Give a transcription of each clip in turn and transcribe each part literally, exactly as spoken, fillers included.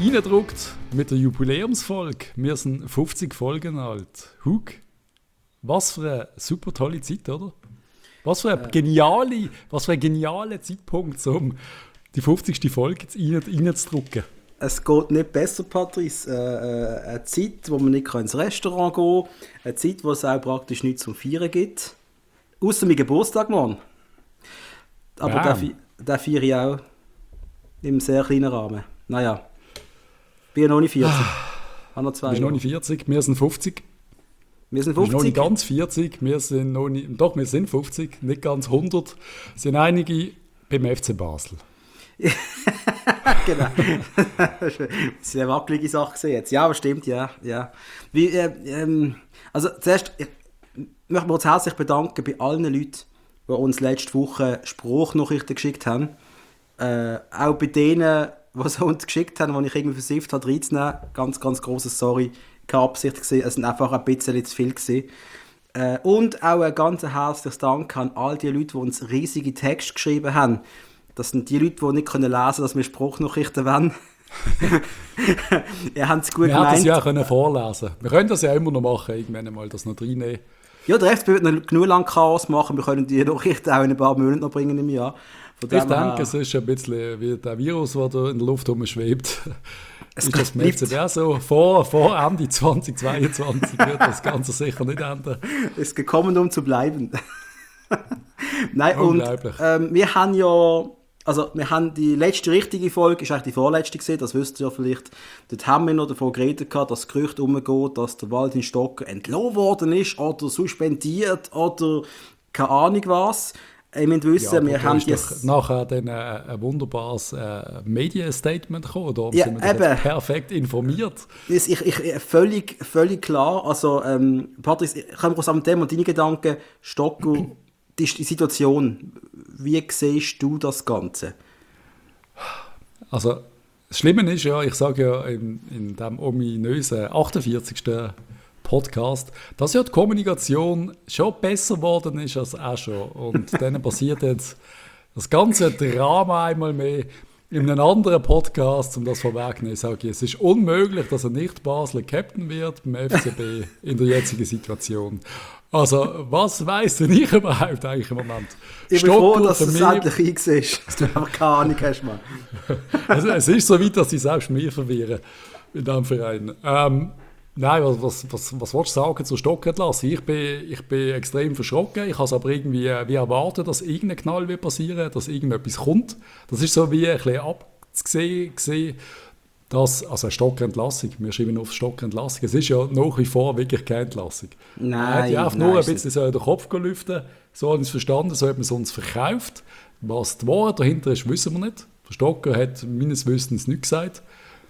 reingedruckt mit der Jubiläumsfolge. Wir sind fünfzig Folgen alt. Hug, was für eine super tolle Zeit, oder? Was für ein geniale, was für ein genialer Zeitpunkt, um die fünfzigste Folge reinzudrücken. Es geht nicht besser, Patrice. Äh, äh, eine Zeit, wo man nicht ins Restaurant gehen kann. Eine Zeit, wo es auch praktisch nichts zum Feiern gibt. Außer mein Geburtstag morgen. Aber ja. den, den feiere ich auch im sehr kleinen Rahmen. Naja, ich bin ja noch nicht vierzig. Ah, noch zwei. Du bist noch nicht vierzig, wir sind fünfzig. Wir sind fünfzig. Wir sind noch nicht ganz vierzig, wir sind noch nicht, doch, wir sind fünfzig, nicht ganz hundert. Es sind einige beim F C Basel. Genau. Das ist eine wackelige Sache jetzt. Ja, aber stimmt, ja. ja. Wie, äh, ähm, also zuerst ich möchte mich uns herzlich bedanken bei allen Leuten, die uns letzte Woche Spruchnachrichten geschickt haben. Äh, auch bei denen, die sie uns geschickt haben, die ich irgendwie versifft habe, reinzunehmen. Ganz, ganz grosses Sorry. Keine Absicht gewesen. Es sind einfach ein bisschen zu viel gewesen. Äh, und auch ein ganz herzliches Dank an all die Leute, die uns riesige Texte geschrieben haben. Das sind die Leute, die nicht lesen können, dass wir Spruchnachrichten wollen. Ihr habt es gut wir gemeint. Wir hätten es ja können vorlesen. Wir können das ja immer noch machen, irgendwann mal das noch reinnehmen. Ja, der F C B wird noch genug lang Chaos machen. Wir können die Nachrichten auch in ein paar Monaten noch bringen im Jahr. Von ich denke, her... es ist ein bisschen wie der Virus, der da in der Luft rumschwebt. Es ist das beim F C B so. Vor, vor Ende zwanzig zweiundzwanzig wird das Ganze sicher nicht enden. Es ist gekommen, um zu bleiben. Nein, und ähm, wir haben ja... Also, wir haben die letzte richtige Folge, ist eigentlich die vorletzte gesehen, das wisst ihr ja vielleicht. Dort haben wir noch davon geredet, dass das Gerücht umgeht, dass der Valentin Stocker entlassen worden ist oder suspendiert oder keine Ahnung was. Ich muss wissen, ja, wir haben jetzt... nachher dann ein, ein wunderbares äh, Media-Statement gekommen, da ja, sind wir jetzt perfekt informiert. Ich, ich, ich, völlig, völlig klar. Also, ähm, Patrice, ich komme aus dem Thema deine Gedanken. Stocker, die, die Situation... Wie siehst du das Ganze? Also, das Schlimme ist ja, ich sage ja in, in dem ominösen achtundvierzigsten Podcast, dass ja die Kommunikation schon besser geworden ist als auch schon. Und dann passiert jetzt das ganze Drama einmal mehr in einem anderen Podcast, um das vorwegzunehmen. Ich sage, es ist unmöglich, dass ein Nicht-Basler Captain wird beim F C B in der jetzigen Situation. Also, was weiss denn ich überhaupt eigentlich im Moment? Ich bin froh, dass du es endlich einsiehst, dass du einfach keine Ahnung hast, Mann. Also, es ist so weit, dass sie selbst mich verwirren in diesem Verein. Ähm, nein, was, was, was, was willst du sagen zur Stockentlassung? Ich bin, ich bin extrem verschrocken. Ich habe es aber irgendwie wie erwartet, dass irgendein Knall wird passieren, dass irgendetwas kommt. Das ist so wie ein bisschen abgesehen gesehen. Das, also eine Stockentlassung, wir schreiben auf Stockentlassung, es ist ja nach wie vor wirklich keine Entlassung. Nein, er hat einfach nur ein bisschen so den Kopf lüften, so haben wir es verstanden, so hat man es uns verkauft. Was die Wahrheit dahinter ist, wissen wir nicht. Der Stocker hat meines Wissens nichts gesagt.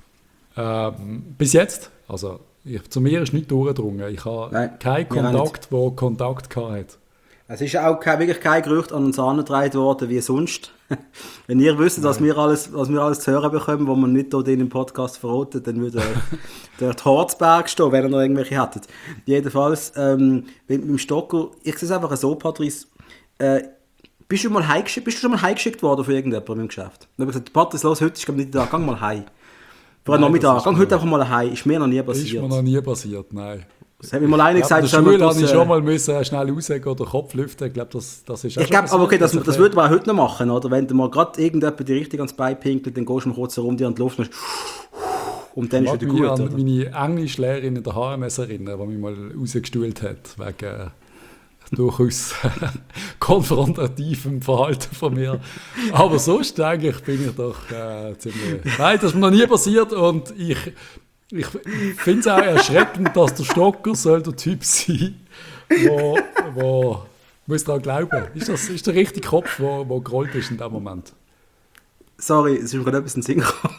Ähm, bis jetzt, also ich, zu mir ist nicht durchgedrungen. Ich habe Nein, keinen Kontakt, der Kontakt hatte. Es ist auch kein, wirklich kein Gerücht an uns angetragen worden wie sonst. Wenn ihr wisst, was wir, alles, was wir alles zu hören bekommen, was wir nicht hier in dem Podcast verraten, dann würde der Horzberg stehen, wenn ihr noch irgendwelche hättet. Jedenfalls, ähm, mit, mit dem Stocker, ich sehe es einfach so, Patrice, äh, bist du, mal heimgeschickt, bist du schon mal heimgeschickt worden von irgendjemandem im Geschäft? Dann habe ich gesagt, Patrice, los, heute ist nicht da, geh mal heim. Für einen Nachmittag, geh heute einfach mal heim, ist mir noch nie passiert. Ist mir noch nie passiert, nein. Das hat mir mal einer gesagt, in der Schule musste ich schon mal müssen, schnell rausgehen oder Kopf lüften. Ich glaube, das, das ist auch ich glaub, aber okay, das, das würde man auch heute noch machen, oder? Wenn du mal gerade irgendjemand die richtig ans Bein pinkelt, dann gehst du mal kurz herum, dir an die Luft und dann ich ist wieder gut. Ich kann mich an meine Englischlehrerin in der H M S erinnern, die mich mal rausgestuhlt hat, wegen äh, durchaus konfrontativem Verhalten von mir. Aber sonst eigentlich bin ich doch äh, ziemlich... Nein, das ist mir noch nie passiert und ich... Ich finde es auch erschreckend, dass der Stocker soll der Typ sein, wo, wo muss daran glauben. Ist das ist der richtige Kopf, der wo, wo gerollt ist in dem Moment? Sorry, es ist mir gerade etwas in den Sinn gekommen.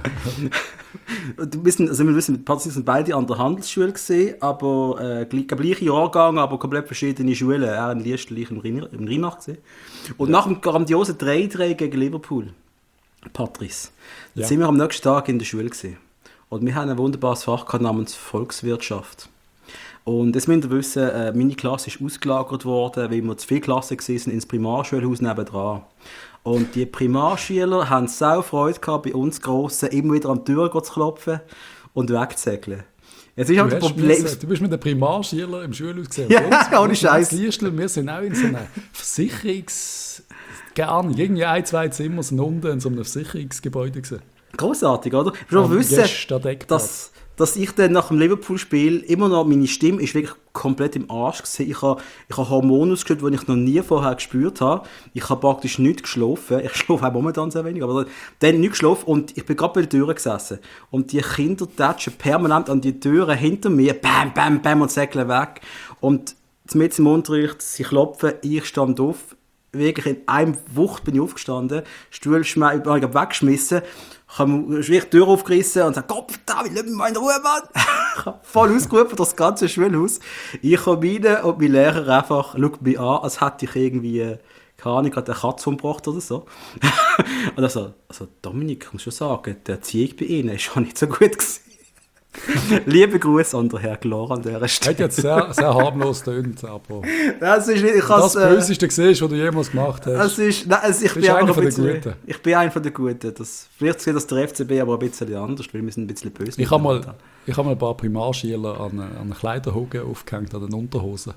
Du wissen, also wir wissen, wir sind beide an der Handelsschule gesehen, aber äh, gleiche Jahrgang, aber komplett verschiedene Schulen. Er in Liestl, im Rheinach gesehen. Und ja. Nach dem grandiosen drei drei gegen Liverpool, Patrice, ja. sind wir am nächsten Tag in der Schule gesehen. Und wir haben ein wunderbares Fach namens Volkswirtschaft. Und jetzt müsst ihr wissen, äh, meine Klasse ist ausgelagert worden, weil wir zu viele Klassen waren ins Primarschulhaus nebendran. Und die Primarschüler haben sau Freude gehabt, bei uns Grossen immer wieder an die Tür zu klopfen und wegzusegeln. Jetzt ist Du, halt das hast Problem. müssen, du bist mit einem Primarschüler im Schulhaus gesehen. Ja, ohne Scheiß. Wir sind auch in so einem Versicherungs... Gar nicht. Irgendwie ein, zwei Zimmer sind unten in so einem Versicherungsgebäude gesehen. Grossartig, oder? Du musst wissen, dass, dass ich dann nach dem Liverpool-Spiel immer noch, meine Stimme ist wirklich komplett im Arsch gewesen. Ich habe ich habe Hormone ausgeschüttet, die ich noch nie vorher gespürt habe. Ich habe praktisch nicht geschlafen. Ich schlafe auch momentan sehr wenig, aber dann nicht geschlafen und ich bin gerade bei der Tür gesessen. Und die Kinder tatschen permanent an die Türen hinter mir, bam, bam, bam und säckeln weg. Und mitten im Unterricht, sie klopfen, ich stand auf. Wirklich in einem Wucht bin ich aufgestanden, Stuhl schme- ich weggeschmissen, ich habe die Tür aufgerissen und gesagt, Gott verdammt, lass mich mal in Ruhe, Mann! Ich habe voll ausgerufen, das ganze Schulhaus. Ich komme rein und mein Lehrer einfach schaut mich an, als hätte ich irgendwie, keine Ahnung, eine Katze umgebracht oder so. Und also, also Dominik, ich muss schon sagen, die Erziehung bei Ihnen ist schon nicht so gut gewesen. Liebe Grüße an den Herrn Glor an dieser Stelle. Hat jetzt sehr, sehr harmlos tönt, aber das ist nicht, ich das äh, Böseste gesehen, was du jemals gemacht hast. Es ist, nein, also ich, Du bin bist einer einfach ein von den bisschen, Guten. ich bin einer von den Guten. Das, vielleicht sieht das der F C B aber ein bisschen anders, weil wir sind ein bisschen böse. Ich habe mal, ich hab mal ein paar Primarschüler an einen, an einen Kleiderhaken aufgehängt, an den Unterhosen.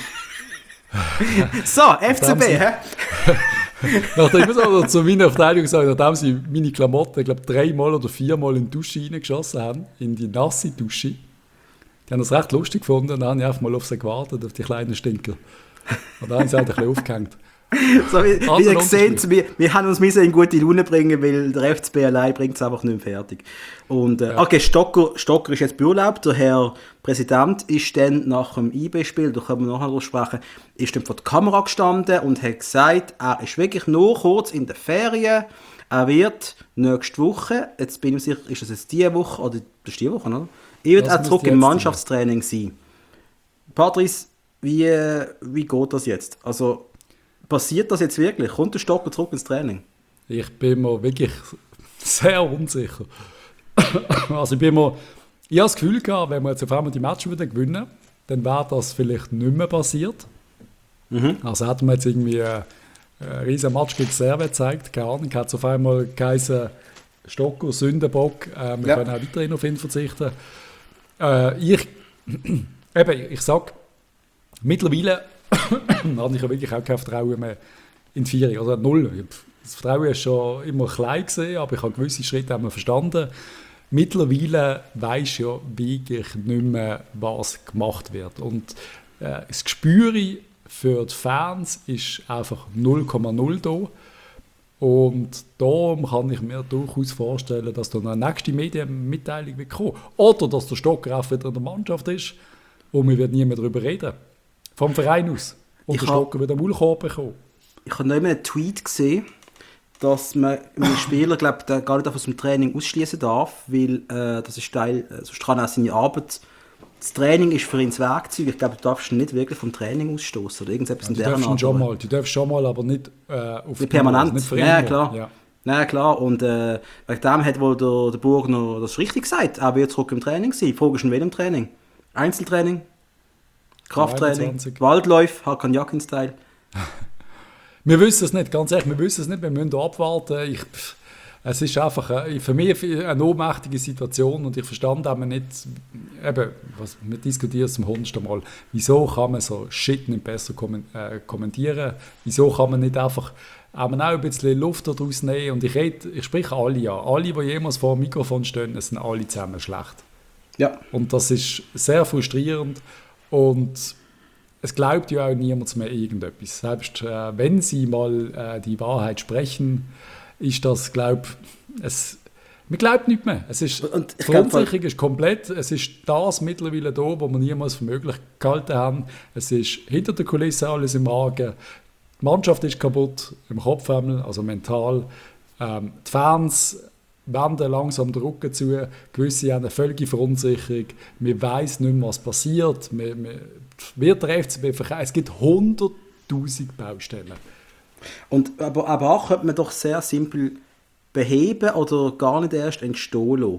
So, F C B, hä? Nachdem ich so zu meiner Verteidigung gesagt, nachdem sie meine Klamotten, ich glaube, dreimal oder viermal in die Dusche reingeschossen haben, in die nasse Dusche, die haben das recht lustig gefunden und dann habe ich einfach mal auf sie gewartet, auf die kleinen Stinker. Und dann haben sie halt ein bisschen aufgehängt. So, wie, wie ihr seht, wir, wir haben uns in gute Laune bringen, weil der F C B allein bringt es einfach nicht mehr fertig. Und, äh, ja. Okay, Stocker, Stocker ist jetzt beurlaubt. Der Herr Präsident ist dann nach dem I B-Spiel, da können wir nachher drüber sprechen, ist dann vor der Kamera gestanden und hat gesagt, er ist wirklich nur kurz in der Ferien. Er wird nächste Woche, jetzt bin ich mir sicher, ist das jetzt diese Woche, oder das ist diese Woche, oder? Er wird auch zurück im Mannschaftstraining sein. Patrice, wie, wie geht das jetzt? Also, passiert das jetzt wirklich? Kommt der Stocker zurück ins Training? Ich bin mir wirklich sehr unsicher. Also ich bin mir, ich habe das Gefühl gehabt, wenn wir jetzt auf einmal die Matches wieder gewinnen, dann wäre das vielleicht nicht mehr passiert. Mhm. Also hätten wir jetzt irgendwie einen, einen riesen Match gegen Serbien gezeigt, keine Ahnung, hat es auf einmal geheißen, Stocker, Sündenbock, äh, wir ja. können auch weiterhin auf ihn verzichten. Äh, ich, eben, ich sage, mittlerweile habe ich ja wirklich auch kein Vertrauen mehr in die Vierung, also null. Das Vertrauen war schon immer klein gewesen, aber ich habe gewisse Schritte auch verstanden. Mittlerweile weiss ja wirklich nicht mehr, was gemacht wird. Und äh, das Gespür für die Fans ist einfach null Komma null da. Und darum kann ich mir durchaus vorstellen, dass da eine nächste Medienmitteilung wird kommen. Oder dass der Stocker auch wieder in der Mannschaft ist und wir werden nie mehr darüber reden. Vom Verein aus. Und ich der Stocker wird einen Maulkorb bekommen. Ich habe noch immer einen Tweet gesehen, dass man einen Spieler glaub, gar nicht aus dem Training ausschließen darf, weil äh, das ist Teil, äh, sonst kann er seine Arbeit. Das Training ist für ihn das Werkzeug. Ich glaube, du darfst ihn nicht wirklich vom Training ausstoßen oder irgendetwas ja, in der Art. Schon mal, du darfst schon mal, aber nicht äh, auf nicht permanent. Nicht für ja, klar. Ja. Ja, klar. Und äh, wegen dem hat wohl der, der Burgner das richtig gesagt. Er wird zurück im Training sein. Die Frage ist in welchem Training? Einzeltraining? Krafttraining? einundzwanzig Waldläufe? Hakan Yakin-Style? Wir wissen es nicht, ganz ehrlich, wir wissen es nicht, wir müssen abwarten. Ich, es ist einfach eine, für mich eine ohnmächtige Situation und ich verstand auch nicht, eben, was, wir diskutieren es zum hundertsten Mal, wieso kann man so Shit nicht besser kommentieren, wieso kann man nicht einfach auch ein bisschen Luft daraus nehmen und ich, rede, ich spreche alle an, alle, die jemals vor dem Mikrofon stehen, sind alle zusammen schlecht. Ja. Und das ist sehr frustrierend und es glaubt ja auch niemand mehr irgendetwas. Selbst äh, wenn sie mal äh, die Wahrheit sprechen, ist das, glaube es man glaubt nicht mehr. Es ist, und die Verunsicherung ist komplett. Es ist das mittlerweile da, was wir niemals für möglich gehalten haben. Es ist hinter der Kulisse alles im Argen. Die Mannschaft ist kaputt, im Kopf, also mental. Ähm, die Fans wenden langsam den Rücken zu. Gewisse haben eine völlige Verunsicherung. Man weiss nicht mehr, was passiert. Man, man, wird der F C B verkauft? Es gibt hunderttausend Baustellen. Und, aber, aber auch könnte man doch sehr simpel beheben oder gar nicht erst entstehen lassen.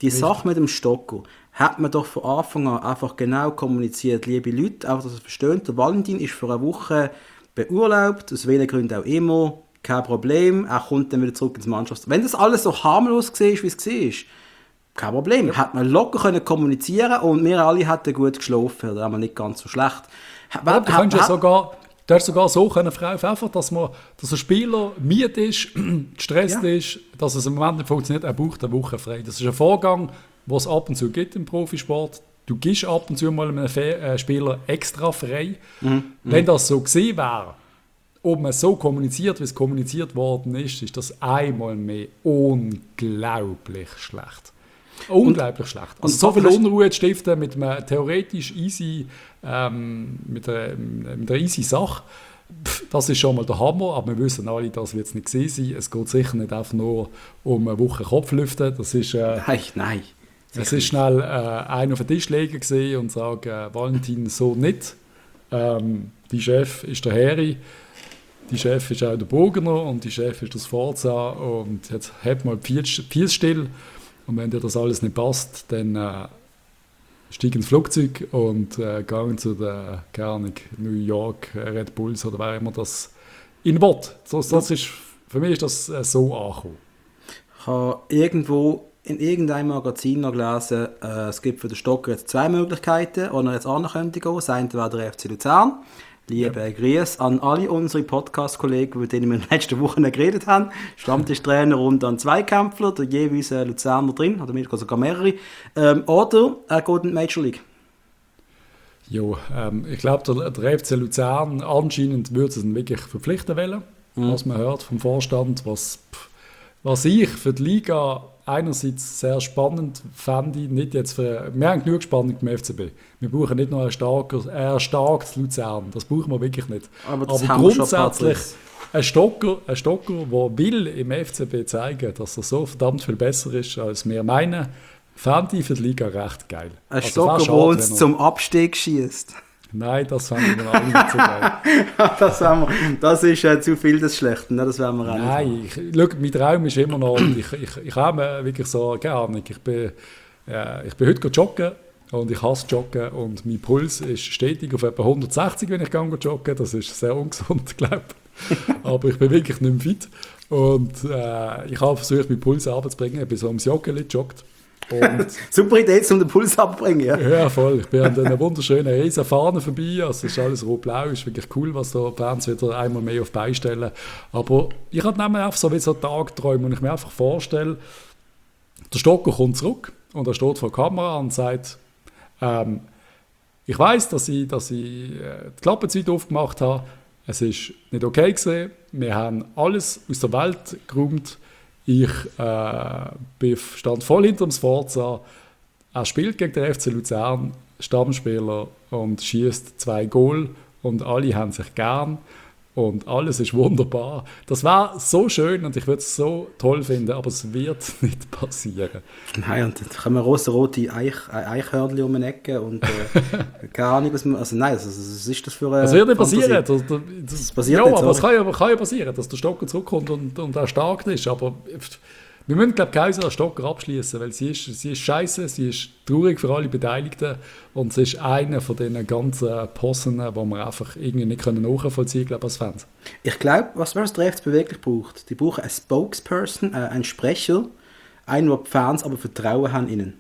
Die Richtig. Sache mit dem Stocker hat man doch von Anfang an einfach genau kommuniziert, liebe Leute, einfach, dass ihr versteht, der Valentin ist für eine Woche beurlaubt, aus welchen Gründen auch immer, kein Problem, er kommt dann wieder zurück ins Mannschafts... Wenn das alles so harmlos war, wie es war, kein Problem, ja. Hat man locker können kommunizieren und wir alle hätten gut geschlafen, da haben wir nicht ganz so schlecht. Ja, du kannst ja sogar... Du hast sogar so können einfach, dass, man, dass ein Spieler müde ist, gestresst ja. ist, dass es im Moment nicht funktioniert, er braucht eine Woche frei. Das ist ein Vorgang, den es ab und zu gibt im Profisport. Du gibst ab und zu mal einem Spieler extra frei. Mhm. Wenn das so gewesen wäre, ob man so kommuniziert, wie es kommuniziert worden ist, ist das einmal mehr unglaublich schlecht. Unglaublich und, schlecht. Also so viel Unruhe zu stiften mit einem theoretisch easy, ähm, mit, einer, mit einer easy Sache, pff, das ist schon mal der Hammer, aber wir wissen alle, das wird es nicht gewesen sein. Es geht sicher nicht einfach nur um eine Woche Kopflüften. Das ist, äh, nein, nein. Es ist schnell äh, einen auf den Tisch legen gewesen und sagen, äh, Valentin, so nicht. Ähm, die Chef ist der Heri, die Chef ist auch der Bogener und die Chef ist das Forza und jetzt hat mal die Fies still. Und wenn dir das alles nicht passt, dann äh, steig ins Flugzeug und äh, gehen zu der, keine Ahnung, New York, Red Bulls oder wer immer das in Wort. Das, das ist, für mich ist das äh, so angekommen. Ich habe irgendwo in irgendeinem Magazin noch gelesen, äh, es gibt für den Stocker jetzt zwei Möglichkeiten, wo er jetzt an könnte gehen. Das eine wäre der F C Luzern. Liebe ja. Grüße an alle unsere Podcast-Kollegen, mit denen wir in den letzten Wochen geredet haben. Stammtischtrainer und dann Zweikämpfler, der jeweils ein Luzerner drin, oder sogar mehrere. Ähm, oder er geht in die Major League. Jo, ähm, ich glaube, der, der F C Luzern anscheinend würde es wirklich verpflichten wollen, mhm. was man hört vom Vorstand, was, was ich für die Liga einerseits sehr spannend fände, nicht jetzt für, wir haben genug Spannung beim F C B. Wir brauchen nicht nur ein starkes, ein erstarktes Luzern, das brauchen wir wirklich nicht. Aber, das Aber grundsätzlich ein Stocker, ein Stocker, der will im F C B zeigen, dass er so verdammt viel besser ist, als wir meinen, fände ich für die Liga recht geil. Ein also Stocker, der uns zum Abstieg schießt. Nein, das fanden wir alle nicht so geil. das, wir, das ist äh, zu viel des Schlechten, ne? Das werden wir auch nicht. Nein, ich, schau, mein Traum ist immer noch, ich, ich, ich habe wirklich so, keine Ahnung, ich bin, äh, ich bin heute joggen und ich hasse Joggen und mein Puls ist stetig auf etwa hundertsechzig, wenn ich gehe joggen. Das ist sehr ungesund, glaube ich. Aber ich bin wirklich nicht mehr fit. Und äh, ich habe versucht, meinen Puls runterzubringen, ich bin so ums Joggen gejoggt. Super Idee, um den Puls abzubringen. Ja. ja, voll. Ich bin an einer wunderschönen riesen Fahne vorbei. Also es ist alles rot-blau. Es ist wirklich cool, was da Fans wieder einmal mehr auf die Beine stellen. Aber ich habe nämlich einfach so wie so Tagträume und ich mir einfach vorstelle, der Stocker kommt zurück und er steht vor der Kamera und sagt, ähm, ich weiss, dass ich, dass ich äh, die Klappe zu weit aufgemacht habe. Es ist nicht okay gewesen. Wir haben alles aus der Welt geräumt. Ich äh, stand voll hinter dem Forza. Er spielt gegen den F C Luzern, Stammspieler, und schießt zwei Goal und alle haben sich gern und alles ist wunderbar. Das war so schön und ich würde es so toll finden, aber es wird nicht passieren. Nein, und dann kommen rosa-rote Eich, Eichhörnchen um die Ecke und äh, keine Ahnung, was man, also nein, was, was ist das für eine Das wird nicht passieren. Das, das, das passiert ja, nicht, aber oder? es kann ja, kann ja passieren, dass der Stocker zurückkommt und, und er stark ist, aber wir müssen, glaube ich, keine Stocker abschließen, weil sie ist, sie ist scheiße, sie ist traurig für alle Beteiligten und sie ist einer von diesen ganzen Possen, die wir einfach irgendwie nicht nachvollziehen können, als Fans. Ich glaube, was der F C B wirklich braucht, die brauchen einen Spokesperson, äh, einen Sprecher, einen, wo die Fans aber Vertrauen haben ihnen.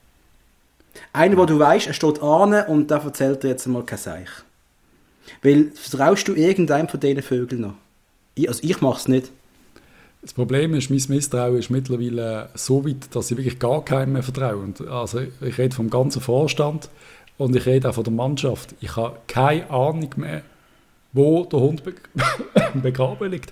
Einen, wo du weißt, er steht an und da erzählt er jetzt mal kein Seich. Weil, vertraust du irgendeinem von diesen Vögeln noch? Ich, also ich mache es nicht. Das Problem ist, mein Misstrauen ist mittlerweile so weit, dass ich wirklich gar keinem mehr vertraue. Und also ich rede vom ganzen Vorstand und ich rede auch von der Mannschaft. Ich habe keine Ahnung mehr, wo der Hund be- begraben liegt.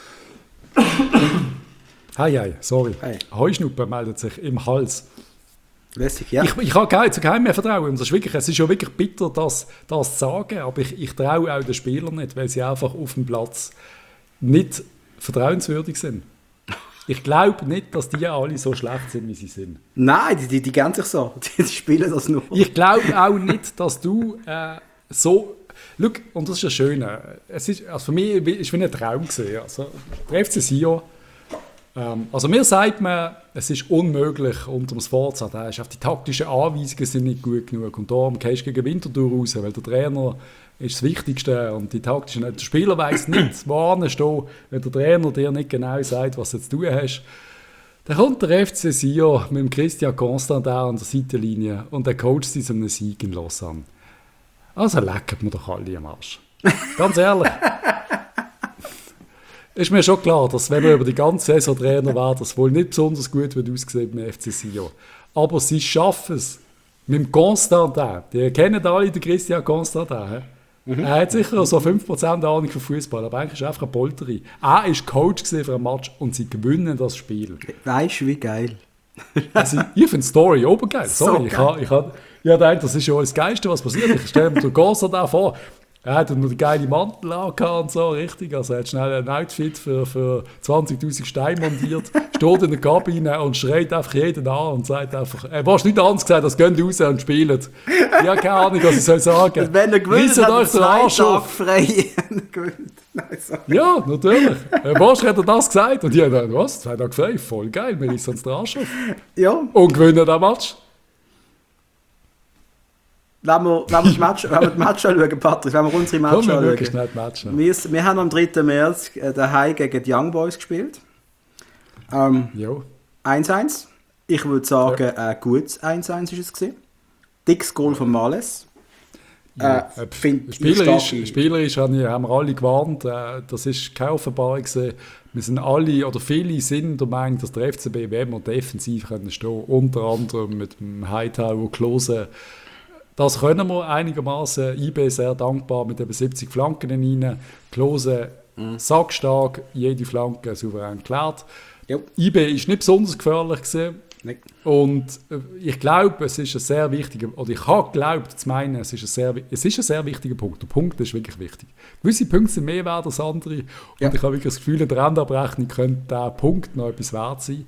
Hei, hei, sorry. Hey. Heuschnuppe meldet sich im Hals. Lässig, ja. Ich, ich habe kein, zu keinem mehr vertrauen. Das ist wirklich, es ist ja wirklich bitter, das, das zu sagen, aber ich, ich traue auch den Spielern nicht, weil sie einfach auf dem Platz nicht vertrauenswürdig sind. Ich glaube nicht, dass die alle so schlecht sind, wie sie sind. Nein, die, die, die kennen sich so. Die, die spielen das nur. Ich glaube auch nicht, dass du äh, so... Schau, und das ist das Schöne. Es ist, also für mich war es wie ein Traum gewesen. Also, der F C Sion, Ähm, also mir sagt man, es ist unmöglich, unter dem Sforza, da ist auf die taktischen Anweisungen sind nicht gut genug und darum gehst du gegen Winterthur raus, weil der Trainer ist das Wichtigste und die taktischen, der Spieler weiss nicht, wo hinstehen, wenn der Trainer dir nicht genau sagt, was du zu tun hast. Dann kommt der F C Sion mit dem Christian Constantin an der Seitenlinie und der coacht sie zu einem Sieg in Lausanne. Also lecken wir doch alle am Arsch. Ganz ehrlich. Ist mir schon klar, dass wenn wir über die ganze Saison Trainer wäre, das wohl nicht besonders gut wird aussehen beim F C Sion. Aber sie schaffen es mit dem Constantin. Die kennen alle den Christian Constantin. Mhm. Er hat sicher so fünf Prozent Ahnung von Fußball, aber eigentlich ist er einfach ein Polteri. Er war Coach für ein Match und sie gewinnen das Spiel. Weißt du, wie geil? Also, ich finde die Story obergeil. Sorry, So ich habe ich ha, ich ha gedacht, das ist ja das Geilste, was passiert. Ich stelle mir den Constantin vor. Er hat noch die geile Mantel angehabt und so, richtig. Also er hat schnell ein Outfit für, für zwanzigtausend Steine montiert, steht in der Kabine und schreit einfach jeden an und sagt einfach, er war nicht anders gesagt, als geht raus und spielt. Ich habe keine Ahnung, was ich soll sagen. Und wenn er gewinnt, Risset hat er euch den zwei Arsch Tage auf. frei. Nein, sorry. Ja, natürlich. Wasch hat er das gesagt und ich habe gedacht, was, zwei Tage frei, voll geil, wir rissen uns den Arsch auf. Ja, Und gewinnen den Match. wenn wir, wenn wir, das Match, wenn wir das Match anschauen, Patrick, wenn wir unsere Match Komm, wir schauen anschauen. schnell die Match an. Wir, wir haben am dritten März äh, daheim gegen die Young Boys gespielt. Ähm, Jo. eins eins. Ich würde sagen, ein gutes eins eins war es gewesen. Dickes Goal von Males. Ja, Äh, äh, find ich Spielerisch, starke- spielerisch haben wir, haben wir alle gewarnt, äh, das ist keine Offenbarung gewesen. Wir sind alle, oder viele sind der Meinung, dass der F C B, wenn wir defensiv können stehen, unter anderem mit dem Hightower, Klose, das können wir einigermaßen. I B sehr dankbar mit eben siebzig Flanken rein. Klose Mhm. sackstark, jede Flanke souverän geklärt. Jo. I B ist nicht besonders gefährlich gewesen. Nicht. Und äh, ich glaube, es ist ein sehr wichtiger, oder ich habe geglaubt zu meinen, es ist, ein sehr, es ist ein sehr wichtiger Punkt. Der Punkt ist wirklich wichtig. Gewisse Punkte sind mehr wert als andere. Und Ja. ich habe wirklich das Gefühl, in der Endabrechnung könnte der Punkt noch etwas wert sein.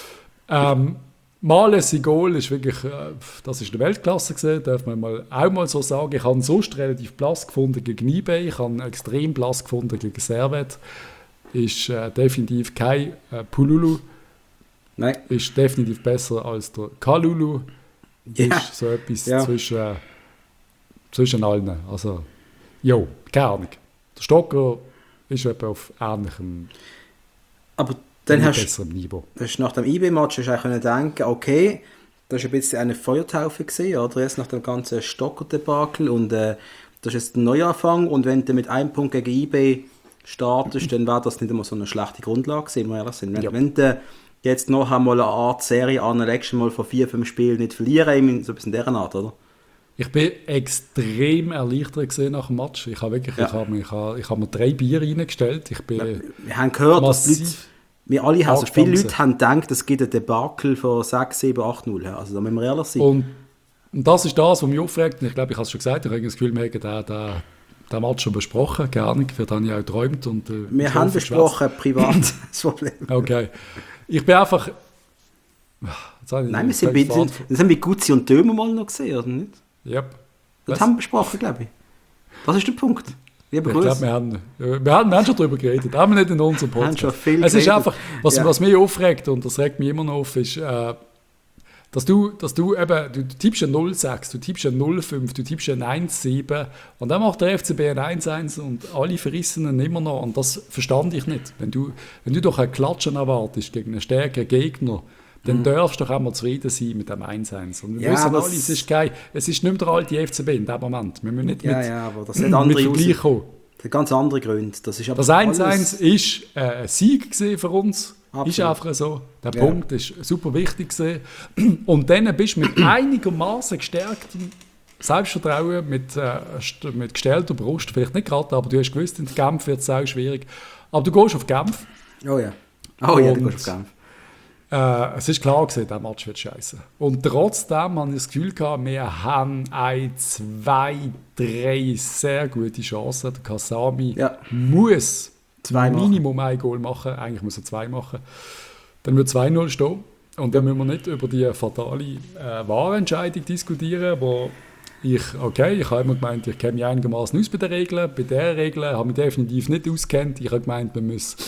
Ähm, Males sein Goal ist wirklich, äh, das ist eine Weltklasse gesehen, darf man mal, auch mal so sagen. Ich habe sonst relativ Platz gefunden gegen I B, ich habe extrem Platz gefunden gegen Servet. Ist äh, definitiv kein äh, Pululu. Nein. Ist definitiv besser als der Kalulu. Ja. Ist so etwas Ja. zwischen, zwischen allen. Also, jo, keine Ahnung. Der Stocker ist etwa auf ähnlichem, Aber dann hast besserem Niveau. hast du nach dem I B-Match hast du eigentlich denken, okay, das war ein bisschen eine Feuertaufe gewesen, oder? Erst nach dem ganzen Stocker-Debakel und äh, das ist jetzt ein Neuanfang und wenn du mit einem Punkt gegen I B startest, dann wäre das nicht immer so eine schlechte Grundlage gewesen, wenn wir ehrlich sind. Wenn, Ja. wenn du jetzt noch einmal eine Art Serie anlegst, mal von vier, fünf Spielen nicht verlieren, so ein bisschen in dieser Art, oder? Ich bin extrem erleichtert gesehen nach dem Match. Ich habe wirklich, Ja. ich habe, mir- ich habe, ich habe mir drei Bier reingestellt. Ich bin Wir haben gehört, dass die Leute, massiv. wir alle, also viele angespannt Leute haben gedacht, es gibt ein Debakel von sechs, sieben, acht null. Also da müssen wir ehrlich sein. Und, und das ist das, was mich aufregt. Und ich glaube, ich habe es schon gesagt, ich habe das Gefühl, wir hätten den, den, den Match schon besprochen. Keine Ahnung, wir haben ja auch geträumt. Und, äh, wir schon haben verschwätzt. besprochen, privat, das Problem. Okay. Ich bin einfach... Jetzt habe ich Nein, wir den sind bei, Faden das haben wir Guzzi und Dömer mal noch gesehen, oder nicht? Yep. Das Was? haben wir besprochen, glaube ich. Das ist der Punkt. Liebe Ich glaube, Grüße. wir haben, wir, haben, wir haben schon darüber geredet, aber nicht in unserem Wir haben Podcast. schon viel Es ist geredet. einfach, was, Ja. was mich aufregt, und das regt mich immer noch auf, ist, äh, dass du, dass du eben, du, du tippst ein null sechs, du tippst ein null fünf, du tippst ein eins sieben und dann macht der F C B ein eins eins und alle Verrissenen immer noch, und das verstand ich nicht. Wenn du, wenn du doch ein Klatschen erwartest gegen einen stärkeren Gegner, dann darfst du doch auch mal zufrieden sein mit dem eins eins. Und wir Ja, wissen aber alle, es- es ist geil. Es ist nicht mehr der alte F C B in dem Moment. Wir müssen nicht Ja, mit, ja, aber das hat mit andere Vergleich Aus- kommen. das hat ganz andere Gründe. Das ist aber Das eins alles- eins ist äh, ein Sieg gewesen für uns. Absolut. Ist einfach so. Der Ja. Punkt ist super wichtig gewesen. Und dann bist du mit einigermaßen gestärktem Selbstvertrauen, mit, äh, st- mit gestellter Brust, vielleicht nicht gerade, aber du hast gewusst, in Genf wird es auch schwierig. Aber du gehst auf Genf. Oh ja. Oh ja, du Und- gehst auf Genf. Äh, es ist klar gewesen, der Match wird scheiße. Und trotzdem habe ich das Gefühl gehabt, wir haben ein, zwei, drei sehr gute Chancen. Der Kasami Ja. muss Zwei machen. Minimum ein Goal machen. Eigentlich muss er zwei machen. Dann wird zwei null stehen. Und dann müssen wir nicht über die fatale äh, Wahlentscheidung diskutieren, wo ich, okay, ich habe immer gemeint, ich kenne mich einigermaßen aus bei den Regeln. Bei dieser Regel habe ich mich definitiv nicht auskennt. Ich habe gemeint, man muss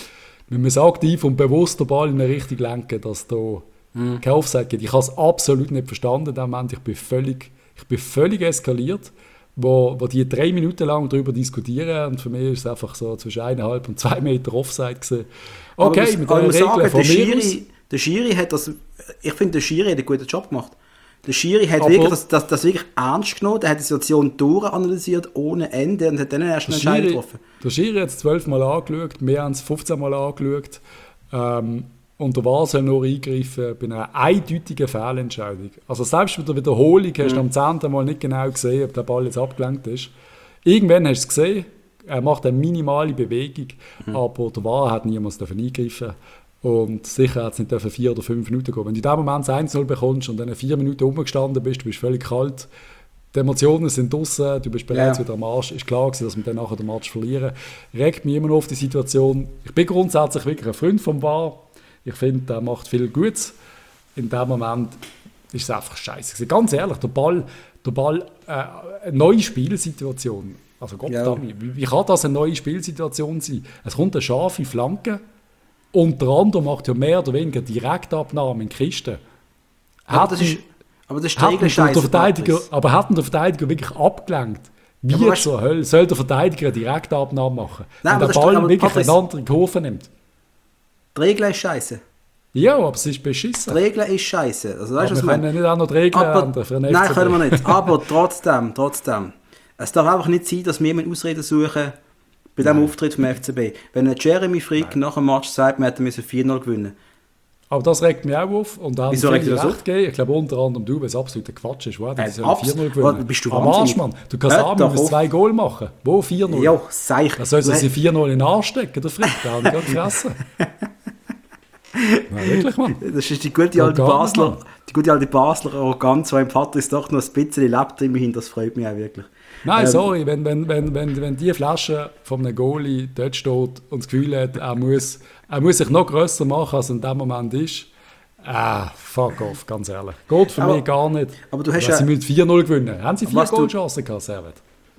wenn man aktiv und bewusst den Ball in eine Richtung lenken, dass da mhm. kein Offside gibt. Ich habe es absolut nicht verstanden in dem Moment. Ich bin völlig, ich bin völlig eskaliert, wo, wo die drei Minuten lang darüber diskutieren und für mich ist es einfach so zwischen eineinhalb und zwei Meter Offside gewesen. Okay, aber mit aber den Regeln sagen, von der mir Schiri, aus. der Schiri hat das, ich finde, der Schiri hat einen guten Job gemacht. Der Schiri hat Aber wirklich das, das, das wirklich ernst genommen, der hat die Situation durchanalysiert ohne Ende und hat dann erst einen Entscheid getroffen. Der Schiri hat es zwölfmal angeschaut, wir haben es fünfzehn Mal angeschaut. Ähm, und der V A R soll nur eingreifen bei einer eindeutigen Fehlentscheidung. Also selbst mit der Wiederholung hast du Mhm. am zehnten Mal nicht genau gesehen, ob der Ball jetzt abgelenkt ist. Irgendwann hast du es gesehen, er macht eine minimale Bewegung, mhm. aber der V A R hat niemals eingreifen. Und sicher hat es nicht dürfen vier oder fünf Minuten gehen. Wenn du in dem Moment das eins null bekommst und dann vier Minuten rumgestanden bist, du bist völlig kalt, die Emotionen sind draussen, du bist bereits Ja. wieder am Arsch, ist klar gewesen, dass wir dann nachher den Match verlieren. Regt mich immer noch auf die Situation. Ich bin grundsätzlich wirklich ein Freund vom V A R. Ich finde, der macht viel Gutes. In dem Moment ist es einfach scheiße gewesen. Ganz ehrlich, der Ball, der Ball äh, eine neue Spielsituation. Also Gott, Ja. wie, wie kann das eine neue Spielsituation sein? Es kommt eine scharfe Flanke und der andere macht ja mehr oder weniger Direktabnahme in die Kiste. Aber das ist, aber das ist die Hat Regel ihn der scheiße. Verteidiger, aber hat ihn der Verteidiger wirklich abgelenkt? Wie Aber weißt- zur Hölle soll der Verteidiger eine Direktabnahme machen? Nein, aber wenn der das ist- Ball aber wirklich Patrice- eine andere Kurve nimmt. Die Regel ist scheiße. Ja, aber es ist beschissen. Die Regel ist scheiße. Also, weißt du, Aber was wir ich meine? können nicht auch noch die Regeln Aber, ändern für den nein, F C B. können wir nicht. Aber trotzdem, trotzdem. Es darf einfach nicht sein, dass wir eine Ausrede suchen bei diesem Auftritt vom F C B. Wenn ein Jeremy Frick nach dem Match sagt, wir hätten vier null gewinnen. Aber das regt mich auch auf. Und da haben Wieso viele regt dich das recht auf? gegeben. Ich glaube unter anderem du, weil es absoluter Quatsch ist. Wow, die Äh, sollen abs- vier null Warte, gewinnen. bist du Am wahnsinnig? Arsch, Mann. Du kannst Hört haben, doch du auf. zwei Goal machen. Wo vier null? Ja, seich. Da soll Du sie hast- vier null in den Arsch stecken, der Frick. Da habe ich gerade gefressen. Ja, wirklich, Mann. Das ist die gute alte gar nicht, Basler, Mann. die gute alte Basler Arroganz, die im Patrice doch noch ein bisschen lebt immerhin, das freut mich auch wirklich. Nein, Ähm, sorry, wenn, wenn, wenn, wenn, wenn die Flasche von einem Goalie dort steht und das Gefühl hat, er muss, er muss sich noch grösser machen, als er in dem Moment ist, ah, fuck off, ganz ehrlich. Geht für Aber- mich gar nicht. aber du hast Weil ja- sie müssen vier null gewinnen. Haben sie vier Was du- Goalchancen gehabt, Servet?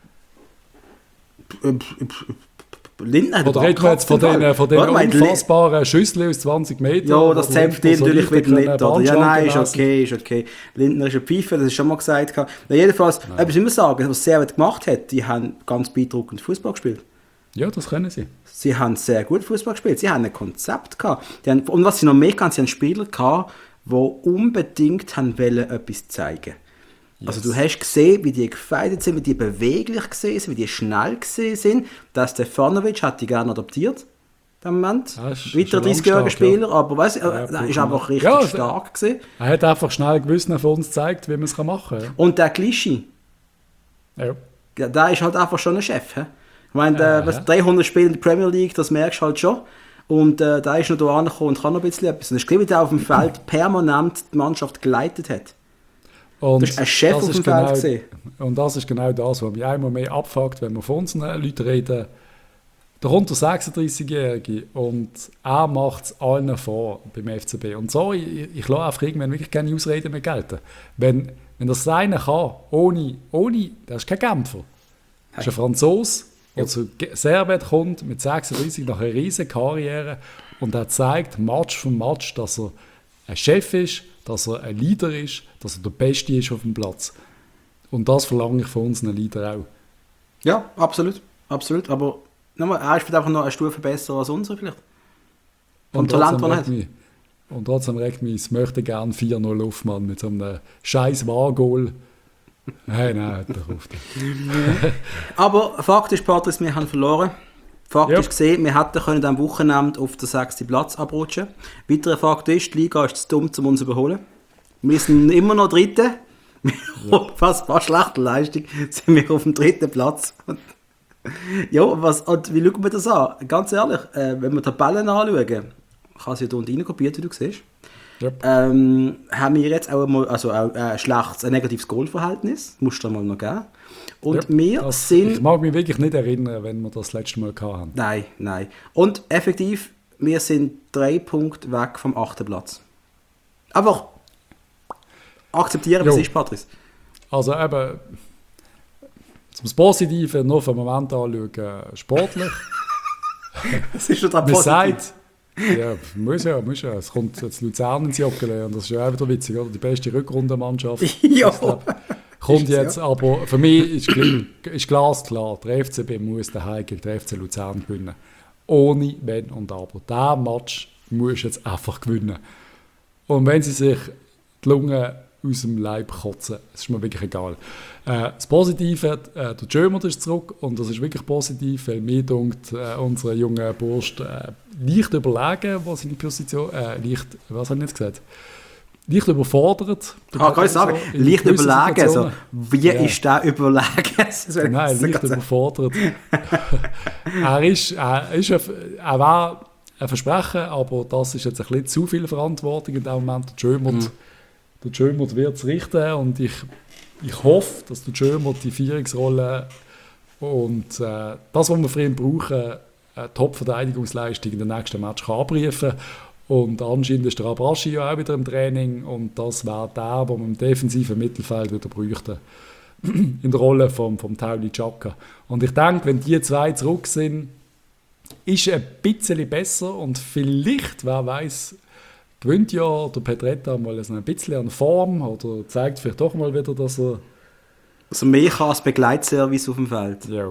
Lindner hat Oder doch reden wir jetzt von abgekratzt im den, Fall. von den Warte mal, Lin- unfassbaren Schüsseln aus zwanzig Metern? Ja, das wo zämpft Lindner ihn so natürlich leicht wieder nicht, eine oder? Ja, Bandschranke nein, ist lesen. okay, ist okay. Lindner ist ein Pfeife, das ist schon mal gesagt. gehabt. Na, jedenfalls, etwas müssen wir sagen, was Servet gemacht hat, die haben ganz beeindruckend Fußball gespielt. Ja, das können sie. Sie haben sehr gut Fußball gespielt. Sie haben ein Konzept gehabt. Die haben, und was sie noch mehr hatten, sie haben Spieler gehabt, die unbedingt haben wollen, etwas zeigen. Also du hast gesehen, wie die gefeitet sind, wie die beweglich gesehen sind, wie die schnell gesehen sind. Der Stefanovic hat die gerne adoptiert. Im Moment. Ja, ist- ist Weiter schon dreißigjähriger lang stark, Spieler, aber weißt, du, Ja, er braucht ist man. einfach richtig Ja, also- stark gewesen. Er hat einfach schnell Gewissen von uns gezeigt, wie man es machen kann. Und der Clichy, Ja. ja, der ist halt einfach schon ein Chef. He? Ich meine, der, Ja, was, ja. dreihundert Spiele in der Premier League, das merkst du halt schon. Und äh, der ist noch da angekommen und kann noch ein bisschen etwas. Und ich glaube, der auf dem Feld permanent die Mannschaft geleitet hat. Und Das ist ein Chef das auf ist dem Feld genau, gewesen. Und das ist genau das, was mich einmal mehr abfuckt, wenn wir von unseren Leuten reden. Da kommt der sechsunddreißigjährige und er macht es allen vor beim F C B. Und so, ich, ich lasse einfach irgendwann wirklich keine Ausreden mehr gelten. Wenn, wenn das einer kann, ohne, ohne, der ist kein Genfer. Das ist ein Franzose, der zu Ge- Servet kommt mit sechsunddreißig nach einer riesigen Karriere und er zeigt Match für Match, dass er ein Chef ist, dass er ein Leader ist, dass er der Beste ist auf dem Platz. Und das verlange ich von unseren Leadern auch. Ja, absolut. Absolut. Aber nochmal, er ist vielleicht einfach noch eine Stufe besser als unsere vielleicht. Vom Und Talent, trotzdem das er regt hat. mich, und trotzdem regt mich, es möchte gerne vier null Luftmann mit so einem scheiß Wahlgoal. Nein, nein, hört doch auf. Aber Fakt ist, Patrice, wir haben verloren. Fakt Ja. ist gesehen, wir hätten können am Wochenende auf den sechsten Platz abrutschen. Weiterer Fakt ist, die Liga ist zu dumm, um uns zu überholen. Wir sind immer noch Dritte. Ja. Fast fast schlechte Leistung sind wir auf dem dritten Platz. Und ja, was, und wie schauen wir das an? Ganz ehrlich, äh, wenn wir Tabellen anschauen, ich habe sie hier unten reinkopiert, wie du siehst, Ja. ähm, haben wir jetzt auch mal also auch ein schlechtes, ein negatives Goalverhältnis. Musst du mal noch geben. Und Ja, wir das, sind... Ich mag mich wirklich nicht erinnern, wenn wir das letzte Mal hatten. Nein, nein. Und effektiv, wir sind drei Punkte weg vom achten Platz. Einfach akzeptieren, was Jo. ist, Patrice. Also eben, zum Positiven nur für den Moment anschauen, sportlich. Das ist schon dran Man positiv. sagt, Ja, muss ja, muss ja. Es kommt jetzt Luzern ins Joggeli und das ist ja auch wieder witzig, oder? Die beste Rückrundenmannschaft. Ja. Kommt jetzt, aber für mich ist, ist glasklar, der F C B muss daheim gegen den F C Luzern gewinnen. Ohne Wenn und Aber. Diesen Match muss jetzt einfach gewinnen. Und wenn sie sich die Lungen aus dem Leib kotzen, das ist mir wirklich egal. Äh, das Positive, äh, der Jömer ist zurück und das ist wirklich positiv, weil mir denkt, äh, unser junger Bursch äh, leicht überlegen, was seine Position, äh, leicht, was habe ich jetzt gesagt? Leicht überfordert. Ah, kann ich sagen, so, leicht überlegen, also, wie ja. ist der überlegen? Nein, leicht überfordert. er ist, er ist ein, er war ein Versprechen, aber das ist jetzt ein bisschen zu viel Verantwortung in dem Moment. Der Jömer mhm. Der Jömer wird es richten und ich, ich hoffe, dass der Jömer die Führungsrolle und äh, das, was wir für ihn brauchen, eine Top-Verteidigungsleistung in den nächsten Match kann abrufen kann. Und anscheinend ist der Abraschi ja auch wieder im Training und das wäre der, den wir im defensiven Mittelfeld wieder bräuchten. In der Rolle vom, vom Tauli Xhaka. Und ich denke, wenn die zwei zurück sind, ist es ein bisschen besser und vielleicht, wer weiß, gewinnt ja der Pedretta mal ein bisschen an Form oder zeigt vielleicht doch mal wieder, dass er... Also mehr kann als Begleitservice auf dem Feld. Ja.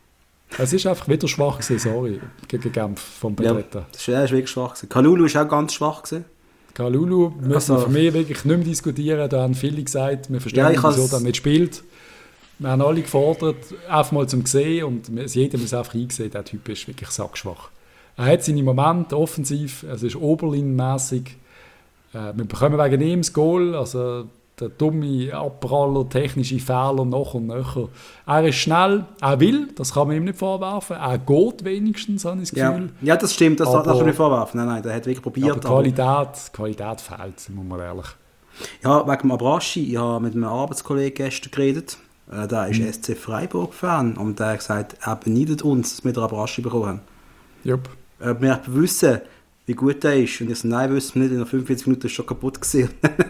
Es ist einfach wieder schwach gewesen, sorry, gegen Genf vom Pedretta. Ja, das war wirklich schwach gewesen. Kalulu war auch ganz schwach gewesen. Kalulu müssen also, wir für mich wirklich nicht mehr diskutieren. Da haben viele gesagt, wir verstehen, ja, wieso er nicht spielt. Wir haben alle gefordert, einfach mal zum Sehen und jeder muss einfach einsehen, der Typ ist wirklich sackschwach. Er hat seine Momente offensiv, es ist oberlinmässig. Äh, wir bekommen wegen ihm das Goal, also der dumme Abpraller, technische Fehler noch und nöcher. Er ist schnell, er will, das kann man ihm nicht vorwerfen. Er geht wenigstens, habe ich das Gefühl. Ja, ja das stimmt, das aber, darf man nicht vorwerfen. Nein, nein, der hat wirklich probiert. Aber Qualität, Qualität fehlt, muss man ehrlich. Ja, wegen dem Abraschi, ich habe mit einem Arbeitskollegen gestern geredet. Äh, der ist mhm. S C Freiburg-Fan und der hat gesagt, er beneidet uns, dass wir den Abraschi bekommen haben. Jupp. Äh, wir wissen, wie gut er ist. Und ich so, nein, wissen wir nicht, in fünfundvierzig Minuten ist schon kaputt gewesen.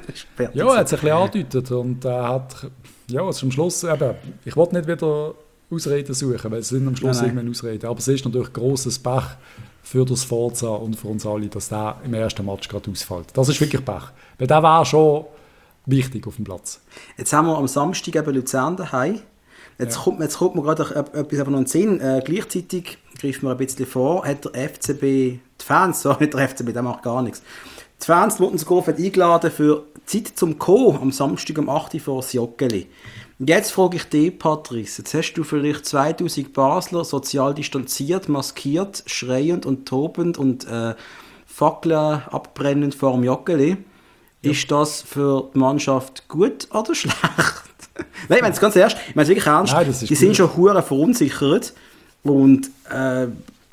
Ja, er hat es ein bisschen angedeutet und er hat, ja, es ist am Schluss, eben, ich wollte nicht wieder Ausreden suchen, weil es sind am Schluss nein, nein. irgendwann Ausreden, aber es ist natürlich ein grosses Pech für das Forza und für uns alle, dass der im ersten Match gerade ausfällt. Das ist wirklich Pech, weil der war schon wichtig auf dem Platz. Jetzt haben wir am Samstag eben Luzern daheim. Jetzt, ja. kommt, jetzt kommt mir gerade etwas noch in den Sinn. Äh, gleichzeitig greifen wir ein bisschen vor, hat der F C B, die Fans, so nicht der F C B, der macht gar nichts. Die Fans wurden sogar eingeladen für Zeit zum Co. am Samstag um acht Uhr vor das Joggeli. Und jetzt frage ich dich, Patrice, jetzt hast du vielleicht zweitausend Basler sozial distanziert, maskiert, schreiend und tobend und äh, Fackeln abbrennend vor dem Joggeli. Ja. Ist das für die Mannschaft gut oder schlecht? Nein, ich meine es ganz ernst, ich meine es wirklich ernst, Nein, die gut. sind schon hure verunsichert und äh,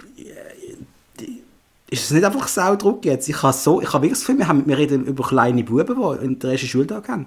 ist es nicht einfach Saudruck jetzt? Ich habe so, ich habe wirklich das Gefühl, wir, haben, wir reden über kleine Buben, die in der ersten Schultag haben.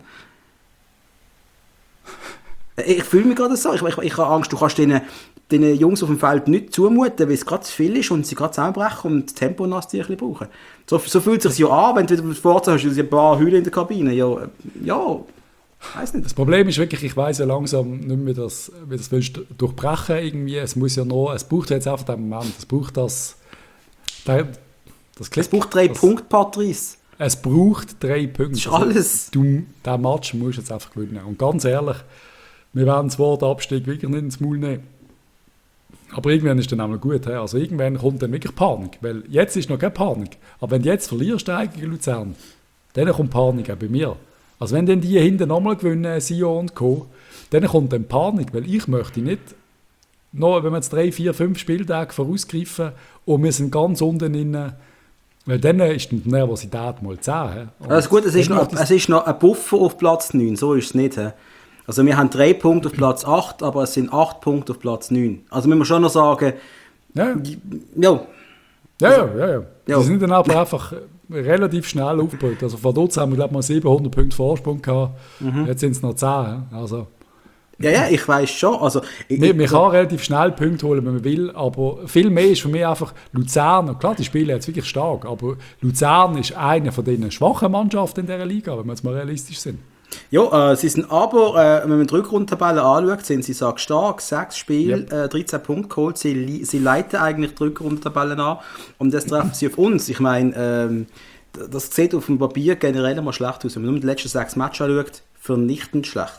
Ich fühle mich gerade so, ich, ich, ich habe Angst, du kannst den, den Jungs auf dem Feld nicht zumuten, weil es gerade zu viel ist und sie gerade zusammenbrechen und das Tempo nass die ein bisschen brauchen. So, so fühlt es sich ja an, wenn du wieder vorher hast, ein paar Hülle in der Kabine. Ja, ja. Weiss nicht. Das Problem ist wirklich, ich weiss ja langsam nicht mehr, wie das, wie das willst du durchbrechen irgendwie. Es muss ja noch, es braucht jetzt einfach den Moment, es braucht das, der, das Klick, Es braucht drei das, Punkte, Patrice. Es braucht drei Punkte. Das ist alles. Du, den Match musst du jetzt einfach gewinnen. Und ganz ehrlich, wir werden das Wort Abstieg wirklich nicht ins Maul nehmen. Aber irgendwann ist dann auch noch gut. He? Also irgendwann kommt dann wirklich Panik. Weil jetzt ist noch keine Panik. Aber wenn du jetzt verlierst gegen Luzern, dann kommt Panik auch bei mir. Also wenn dann die hinten nochmal gewinnen, Sion und Co., dann kommt dann Panik, weil ich möchte nicht, noch, wenn wir jetzt drei, vier, fünf Spieltage vorausgreifen und wir sind ganz unten drin, weil dann ist die Nervosität mal zehn. Also gut, es ist, noch, es ist noch ein Buffer auf Platz neun, so ist es nicht. He? Also wir haben drei Punkte auf Platz acht, aber es sind acht Punkte auf Platz neun. Also müssen wir schon noch sagen, ja, ja. Ja, ja, ja, ja. ja. Sie sind dann aber einfach relativ schnell aufgebaut. Also von dort haben wir, glaube ich, mal siebenhundert Punkte Vorsprung gehabt. Mhm. Jetzt sind es noch zehn. Also, ja, ja, ich weiss schon. Also, ich, man ich, kann relativ schnell Punkte holen, wenn man will, aber viel mehr ist für mich einfach Luzern. Klar, die spielen jetzt wirklich stark, aber Luzern ist eine von den schwachen Mannschaften in dieser Liga, wenn wir jetzt mal realistisch sind. Ja, äh, sie sind aber, äh, wenn man die Rückrundentabelle anschaut, sind sie sag stark, sechs Spiele, yep. äh, dreizehn Punkte geholt. Sie, sie leiten eigentlich die Rückrundentabelle an und das treffen sie auf uns. Ich meine, ähm, das sieht auf dem Papier generell mal schlecht aus. Wenn man nur die letzten sechs Matches anschaut, vernichtend schlecht.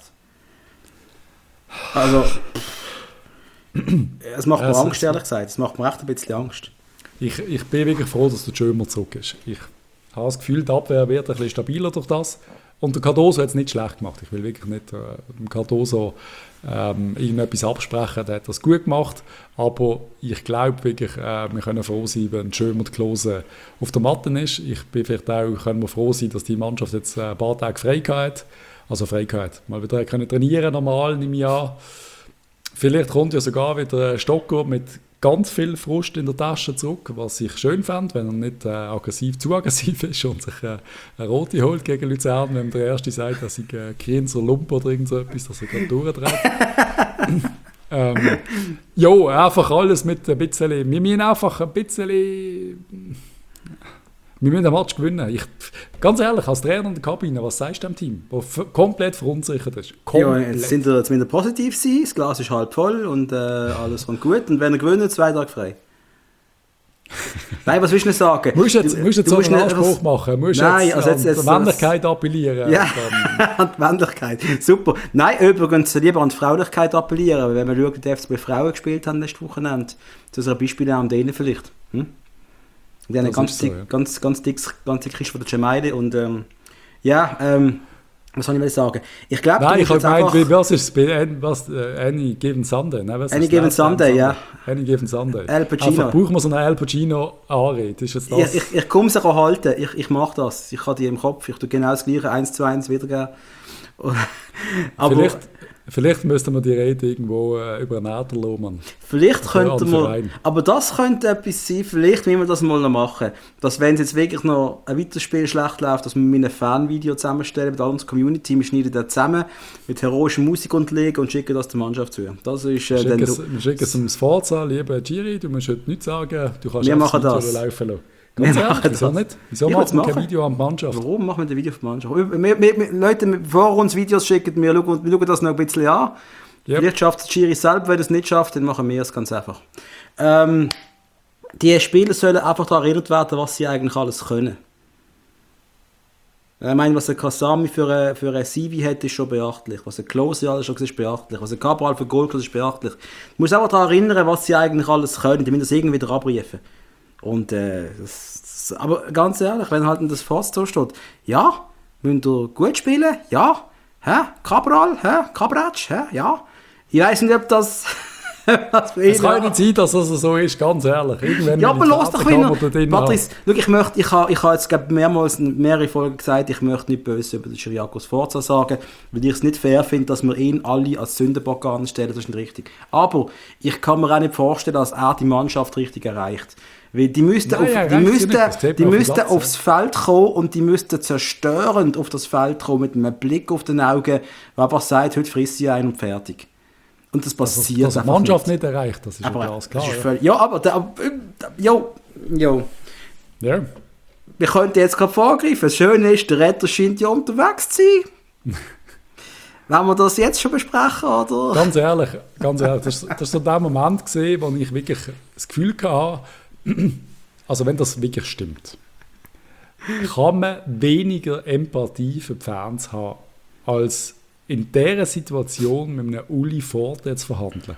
Also, es macht mir es Angst, ehrlich gesagt. Es macht mir echt ein bisschen Angst. Ich, ich bin wirklich froh, dass der Schömer zurück ist. Ich habe das Gefühl, die Abwehr wird ein bisschen stabiler durch das. Und der Cardoso hat es nicht schlecht gemacht. Ich will wirklich nicht äh, dem Cardoso ähm, irgendetwas absprechen. Der hat das gut gemacht. Aber ich glaube wirklich, äh, wir können froh sein, wenn Schömer und Klose auf der Matte ist. Ich bin vielleicht auch können wir froh sein, dass die Mannschaft jetzt ein paar Tage frei hat. Also frei hat. Mal wieder können trainieren normal im Jahr. Vielleicht kommt ja sogar wieder Stocker mit ganz viel Frust in der Tasche zurück, was ich schön fand, wenn er nicht äh, aggressiv, zu aggressiv ist und sich äh, eine rote holt gegen Luzern, wenn der Erste sagt, dass ich äh, Grinser Lump oder irgend so etwas, dass er gerade durchdreht. ähm, ja, einfach alles mit ein bisschen, wir müssen einfach ein bisschen, wir müssen den Match gewinnen. Ich, ganz ehrlich, als Trainer in der Kabine, was sagst du dem Team, das f- komplett verunsichert ist? Komplett. Ja, jetzt sind wir, jetzt müssen wir positiv sein, das Glas ist halb voll und äh, alles kommt gut. Und wenn er gewinnt, zwei Tage frei. Nein, was willst du nicht sagen? Du musst jetzt, musst jetzt so einen Anspruch machen, musst Nein, jetzt also jetzt, an jetzt, die Männlichkeit appellieren. Ja, an die Männlichkeit, super. Nein, übrigens lieber an die Fraulichkeit appellieren, weil wenn wir schauen, wie die F C B Frauen gespielt haben letztes Wochenende, das ist ein Beispiel an denen vielleicht. Hm? Die haben eine ganz, so, dick, ja. ganz, ganz dickes ganz dick von der Gemeinde und ähm, ja, ähm, was soll ich mal sagen? Ich glaube, Nein, ich habe gemeint, was ist es bei was, äh, Any Given Sunday? Ne? Any Given Sunday, ja. Any Given Sunday. Al Pacino. Einfach brauchen wir so eine Al Pacino-Anrede, ist jetzt das? Ich, ich, ich komme es auch halten, ich, ich mache das, ich habe die im Kopf, ich tue genau das gleiche eins zu eins wiedergeben. Aber vielleicht, vielleicht müssten wir die Rede irgendwo äh, über einen Äther lassen. Vielleicht könnte man, aber das könnte etwas sein, vielleicht müssen wir das mal noch machen, dass wenn es jetzt wirklich noch ein weiteres Spiel schlecht läuft, dass wir mit einem Fanvideo zusammenstellen mit all unserer Community, wir schneiden das zusammen mit heroischer Musik unterlegen und schicken das der Mannschaft zu. Das ist, äh, wir, schicken es, du, wir schicken es ums Forza, lieber Giri, du musst heute nichts sagen, du kannst wir machen das. Laufen lassen. Ganz ehrlich, wieso nicht? Wieso ja, machen wir kein Video an die Mannschaft? Warum machen wir ein Video für die Mannschaft? Wir, wir, wir, Leute, bevor uns Videos schicken, wir schauen, wir schauen das noch ein bisschen an. Yep. Vielleicht schafft es Giri selber, wenn er es nicht schafft, dann machen wir es ganz einfach. Ähm, die Spieler sollen einfach daran erinnert werden, was sie eigentlich alles können. Ich meine, was der Kasami für ein für eine C V hat, ist schon beachtlich. Was der Klose alles schon ist beachtlich. Was der Cabral für Goal ist beachtlich. Du musst einfach daran erinnern, was sie eigentlich alles können. Die müssen das irgendwie wieder abrufen. Und, äh, das, das, aber ganz ehrlich, wenn halt das Fass so steht, ja, müsst ihr gut spielen, ja, hä, Cabral, hä, Cabratsch, hä, ja. Ich weiss nicht, ob das... es kann nicht sein, dass das so ist, ganz ehrlich. Irgendwann ja, aber los doch wieder. Patrice, schau, ich möchte, ich habe ich ha jetzt glaub, mehrmals in mehrere Folgen gesagt, ich möchte nicht böse über den Chiriakos Sforza sagen, weil ich es nicht fair finde, dass wir ihn alle als Sündenbock anstellen, das ist nicht richtig. Aber ich kann mir auch nicht vorstellen, dass er die Mannschaft richtig erreicht. Weil die müssten, Nein, auf, die müssten, die müssten Platz, aufs ja. Feld kommen und die müssten zerstörend auf das Feld kommen, mit einem Blick auf den Augen, der einfach sagt, heute frisst sie ein und fertig. Und das passiert also, dass die Mannschaft nicht. nicht erreicht, das ist aber, ja ganz klar. Ist völlig, ja, aber der, jo, jo. Ja. Wir könnten jetzt gerade vorgreifen. Das Schöne ist, der Retter scheint ja unterwegs zu sein. Wollen wir das jetzt schon besprechen, oder? Ganz ehrlich, ganz ehrlich, das, das ist so der Moment gewesen, wo ich wirklich das Gefühl hatte, also wenn das wirklich stimmt, kann man weniger Empathie für die Fans haben, als in dieser Situation mit einem Uli Forte zu verhandeln.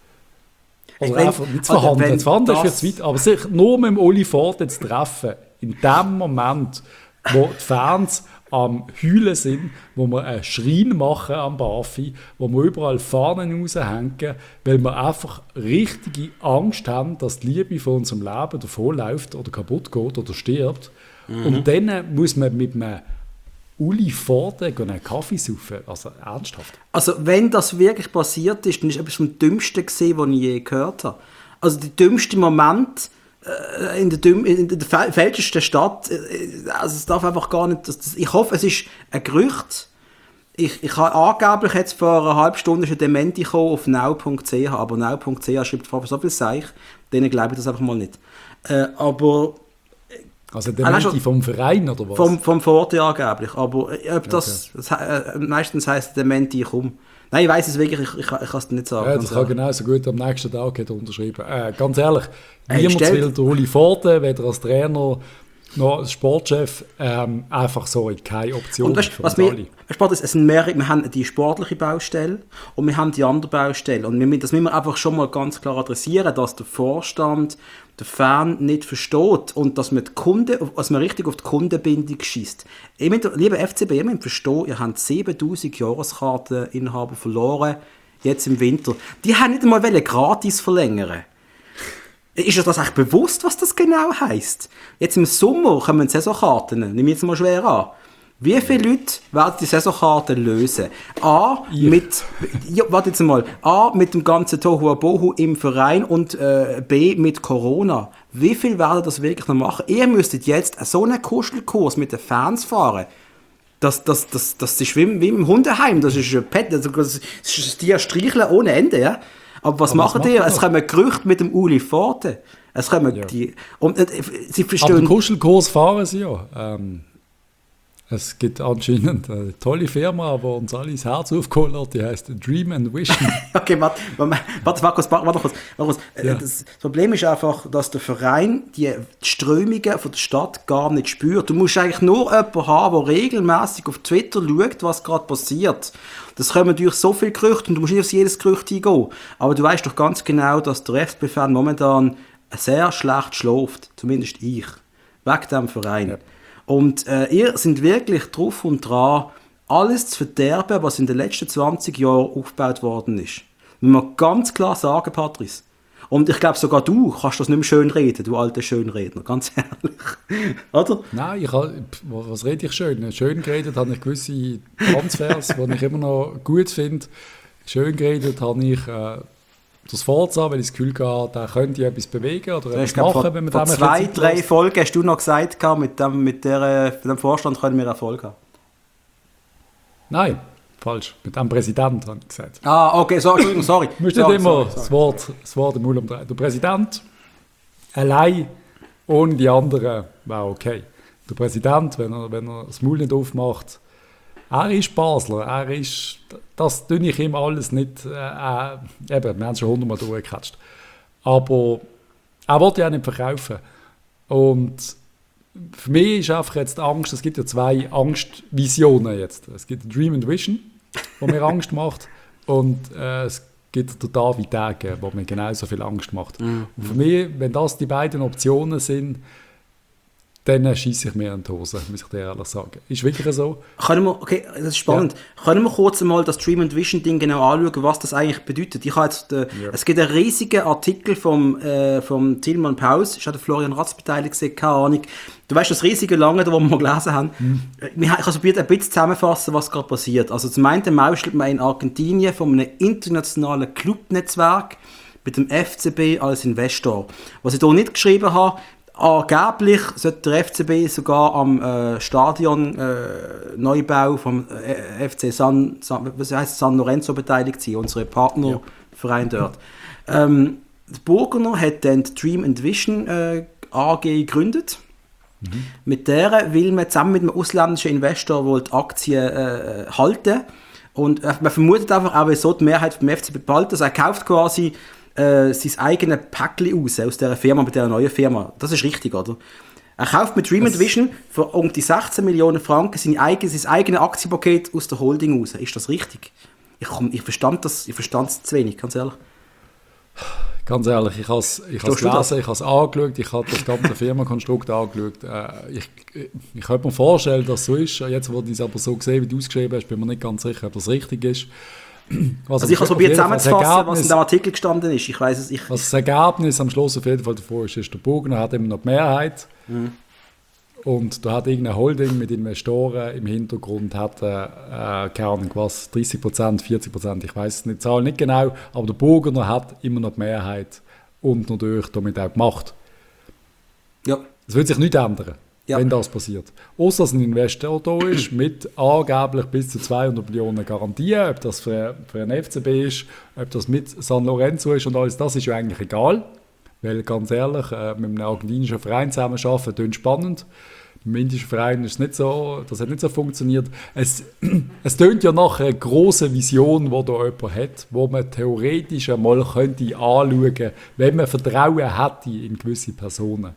Oder wenn, einfach nicht zu verhandeln, also zu verhandeln ist jetzt weit, aber sich nur mit dem Uli Forte zu treffen, in dem Moment, wo die Fans am Heulen sind, wo wir einen Schrein machen am Bafi, wo wir überall Fahnen raushängen, weil wir einfach richtige Angst haben, dass die Liebe von unserem Leben davonläuft oder kaputt geht oder stirbt. Mhm. Und dann muss man mit einem Uli Forte einen Kaffee saufen, also ernsthaft. Also wenn das wirklich passiert ist, dann ist etwas vom Dümmsten gesehen, was ich je gehört habe. Also der dümmste Moment äh, in der, dümm, in der falschesten Stadt, äh, also es darf einfach gar nicht, das, das, ich hoffe, es ist ein Gerücht. Ich, ich habe angeblich jetzt vor einer halben Stunde ein Dementi gekommen auf now punkt c h, aber now punkt c h schreibt vorher so viel Seich, denen glaube ich das einfach mal nicht. Äh, aber Also der ah, Menti vom Verein oder was? Vom, vom Vorteil angeblich. Aber ob das, okay. das äh, meistens heisst der Menti komm. Nein, ich weiss es wirklich, ich, ich, ich kann es nicht sagen. Ja, das kann genauso gut am nächsten Tag unterschreiben. Äh, ganz ehrlich, niemand will der Uli Forte, weder als Trainer noch als Sportchef, ähm, einfach so keine Option weißt, für uns wir, alle. Weißt, es sind mehrere, wir haben die sportliche Baustelle und wir haben die andere Baustelle. Und wir, das müssen wir einfach schon mal ganz klar adressieren, dass der Vorstand den Fan nicht versteht und dass man, die Kunden, dass man richtig auf die Kundenbindung schießt. Lieber F C B, ihr müsst verstehen, ihr habt siebentausend Jahreskarteninhaber verloren, jetzt im Winter. Die haben nicht einmal gratis verlängern. Ist euch das eigentlich bewusst, was das genau heisst? Jetzt im Sommer kommen Saisonkarten, nehme ich jetzt mal schwer an. Wie viele Leute werden die Saisonkarten lösen? A, ja. mit, ja, warte jetzt mal, A, mit dem ganzen Tohuwabohu im Verein und äh, B, mit Corona. Wie viel werden das wirklich noch machen? Ihr müsstet jetzt so einen Kuschelkurs mit den Fans fahren. Das, das, das, das ist wie, wie im Hundeheim, das ist ein Pet, das ist die streicheln ohne Ende, ja? Aber was Aber machen die? Es kommen Gerüchte mit dem Uli Forte. Es kommen ja. die... Und, äh, sie verstehen... Aber den Kuschelkurs fahren sie ja. Ähm, es gibt anscheinend eine tolle Firma, die uns alle ins Herz aufgeholt hat, die heisst Dream and Vision. Okay, warte, warte, warte, warte, warte kurz. Warte kurz. Ja. Das Problem ist einfach, dass der Verein die Strömungen von der Stadt gar nicht spürt. Du musst eigentlich nur jemanden haben, der regelmäßig auf Twitter schaut, was gerade passiert. Das kommen durch so viele Gerüchte und du musst nicht auf jedes Gerücht eingehen. Aber du weißt doch ganz genau, dass der F C B-Fan momentan sehr schlecht schläft. Zumindest ich. Wegen diesem Verein. Ja. Und äh, ihr seid wirklich drauf und dran, alles zu verderben, was in den letzten zwanzig Jahren aufgebaut worden ist. Muss man ganz klar sagen, Patrice. Und ich glaube, sogar du kannst das nicht mehr schön reden, du alter Schönredner, ganz ehrlich. Oder? Nein, ich habe, was rede ich schön? Schön geredet habe ich gewisse Transfers, die ich immer noch gut finde. Schön geredet habe ich äh, das Forza, weil ich das Gefühl hatte, da könnte ich etwas bewegen oder etwas machen, vor, wenn man vor zwei, drei lässt. Folgen hast du noch gesagt, mit dem, mit der, mit dem Vorstand können wir Erfolg haben. Nein. Falsch, mit dem Präsident, habe ich gesagt. Ah, okay, so, Entschuldigung, sorry. Du musst nicht immer sorry, sorry. Das, Wort, das Wort im Mund umdrehen. Der Präsident allein ohne die anderen wäre okay. Der Präsident, wenn er, wenn er das Maul nicht aufmacht, er ist Basler, er ist, das tue ich ihm alles nicht, äh, äh, eben, wir haben es schon hundertmal durchgecatcht. Aber er wollte ja nicht verkaufen. Und für mich ist einfach jetzt Angst, es gibt ja zwei Angstvisionen jetzt. Es gibt Dream and Vision, die mir Angst macht, und äh, es gibt den David Degen, der mir genauso viel Angst macht. Mhm. Und für mich, wenn das die beiden Optionen sind, dann schieße ich mir in die Hose, muss ich dir ehrlich sagen. Ist wirklich so. Können wir, okay, das ist spannend. Ja. Können wir kurz einmal das Dream and Vision Ding genau anschauen, was das eigentlich bedeutet? Ich habe jetzt, äh, ja. Es gibt einen riesigen Artikel vom, äh, vom Tilman Paus, ist auch der Florian Ratz beteiligt, keine Ahnung. Du weißt, das riesige Lange, das wir mal gelesen haben. Mhm. Ich kann so ein bisschen zusammenfassen, was gerade passiert. Also zum einen mauschelt man in Argentinien von einem internationalen Clubnetzwerk mit dem F C B als Investor. Was ich hier nicht geschrieben habe, angeblich sollte der F C B sogar am äh, Stadion äh, Neubau vom äh, F C San, San, was heißt San Lorenzo beteiligt sein, unsere Partnerverein ja. dort. Ähm, der Burgener hat dann die Dream and Vision äh, A G gegründet. Mhm. Mit der will man zusammen mit einem ausländischen Investor wohl die Aktien äh, halten. Und äh, man vermutet einfach auch, weil so die Mehrheit vom F C B behalten. Also er kauft quasi äh, sein eigenes Päckchen aus, aus dieser Firma, mit dieser neuen Firma. Das ist richtig, oder? Er kauft mit Dream and Vision für um die sechzehn Millionen Franken sein eigenes, sein eigenes Aktienpaket aus der Holding raus. Ist das richtig? Ich, ich verstand das, ich verstand es zu wenig, ganz ehrlich. Ganz ehrlich, ich habe es ich gelesen, ich habe es angeschaut, ich habe das ganze Firmenkonstrukt angeschaut. Äh, ich, ich könnte mir vorstellen, dass es so ist. Jetzt, wo ich es aber so gesehen, wie du es geschrieben hast, bin mir nicht ganz sicher, ob das richtig ist. Was also ich habe es probiert zusammenzufassen, was in dem Artikel gestanden ist. Ich weiss es, ich, was das Ergebnis am Schluss auf jeden Fall davor ist, ist, der Burgener hat immer noch die Mehrheit. Mhm. Und da hat irgendeine Holding mit Investoren im Hintergrund, hat, äh, keine Ahnung was, dreißig Prozent, vierzig Prozent, ich weiß die Zahl nicht genau, aber der Burgener hat immer noch die Mehrheit und natürlich damit auch gemacht. Ja. Es wird sich nicht ändern, ja. wenn das passiert. Außer dass ein Investor da ist mit angeblich bis zu zweihundert Millionen Garantien, ob das für, für einen F C B ist, ob das mit San Lorenzo ist und alles, das ist ja eigentlich egal. Weil ganz ehrlich, äh, mit einem argentinischen Verein zusammenarbeiten, klingt spannend. Im indischen Verein ist es nicht so, das hat nicht so funktioniert. Es, es tönt ja nach einer grossen Vision, die da jemand hat, wo man theoretisch einmal könnte anschauen könnte, wenn man Vertrauen hätte in gewisse Personen.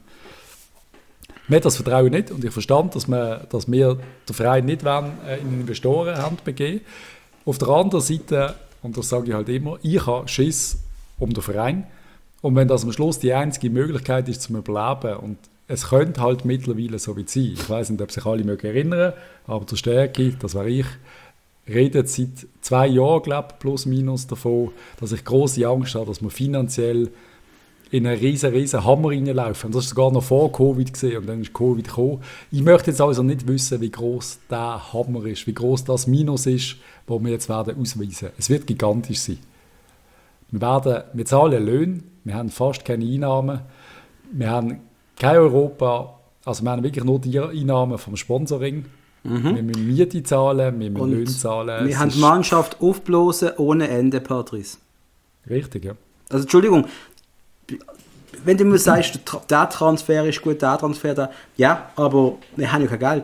Wir haben das Vertrauen nicht und ich verstand, dass, man, dass wir den Verein nicht wollen, äh, in Investorenhand begeben. Auf der anderen Seite, und das sage ich halt immer, ich habe Schiss um den Verein. Und wenn das am Schluss die einzige Möglichkeit ist, zum Überleben, und es könnte halt mittlerweile so wie sein. Ich weiß nicht, ob sich alle mögen erinnern, aber der Stärke, das war ich, redet seit zwei Jahren, glaube ich, plus minus davon, dass ich grosse Angst habe, dass wir finanziell in einen riesen, riesen Hammer reinlaufen. Und das war sogar noch vor Covid gewesen, und dann ist Covid gekommen. Ich möchte jetzt also nicht wissen, wie gross der Hammer ist, wie gross das Minus ist, das wir jetzt werden ausweisen. Es wird gigantisch sein. Wir, werden, wir zahlen Löhne, wir haben fast keine Einnahmen, wir haben kein Europa, also wir haben wirklich nur die Einnahmen vom Sponsoring. Mhm. Wir müssen Miete zahlen, wir müssen Löhne zahlen. Wir haben die Mannschaft aufblasen ohne Ende, Patrice. Richtig, ja. Also Entschuldigung, wenn du mir sagst, der Transfer ist gut, der Transfer da, ja, aber wir haben ja kein Geld.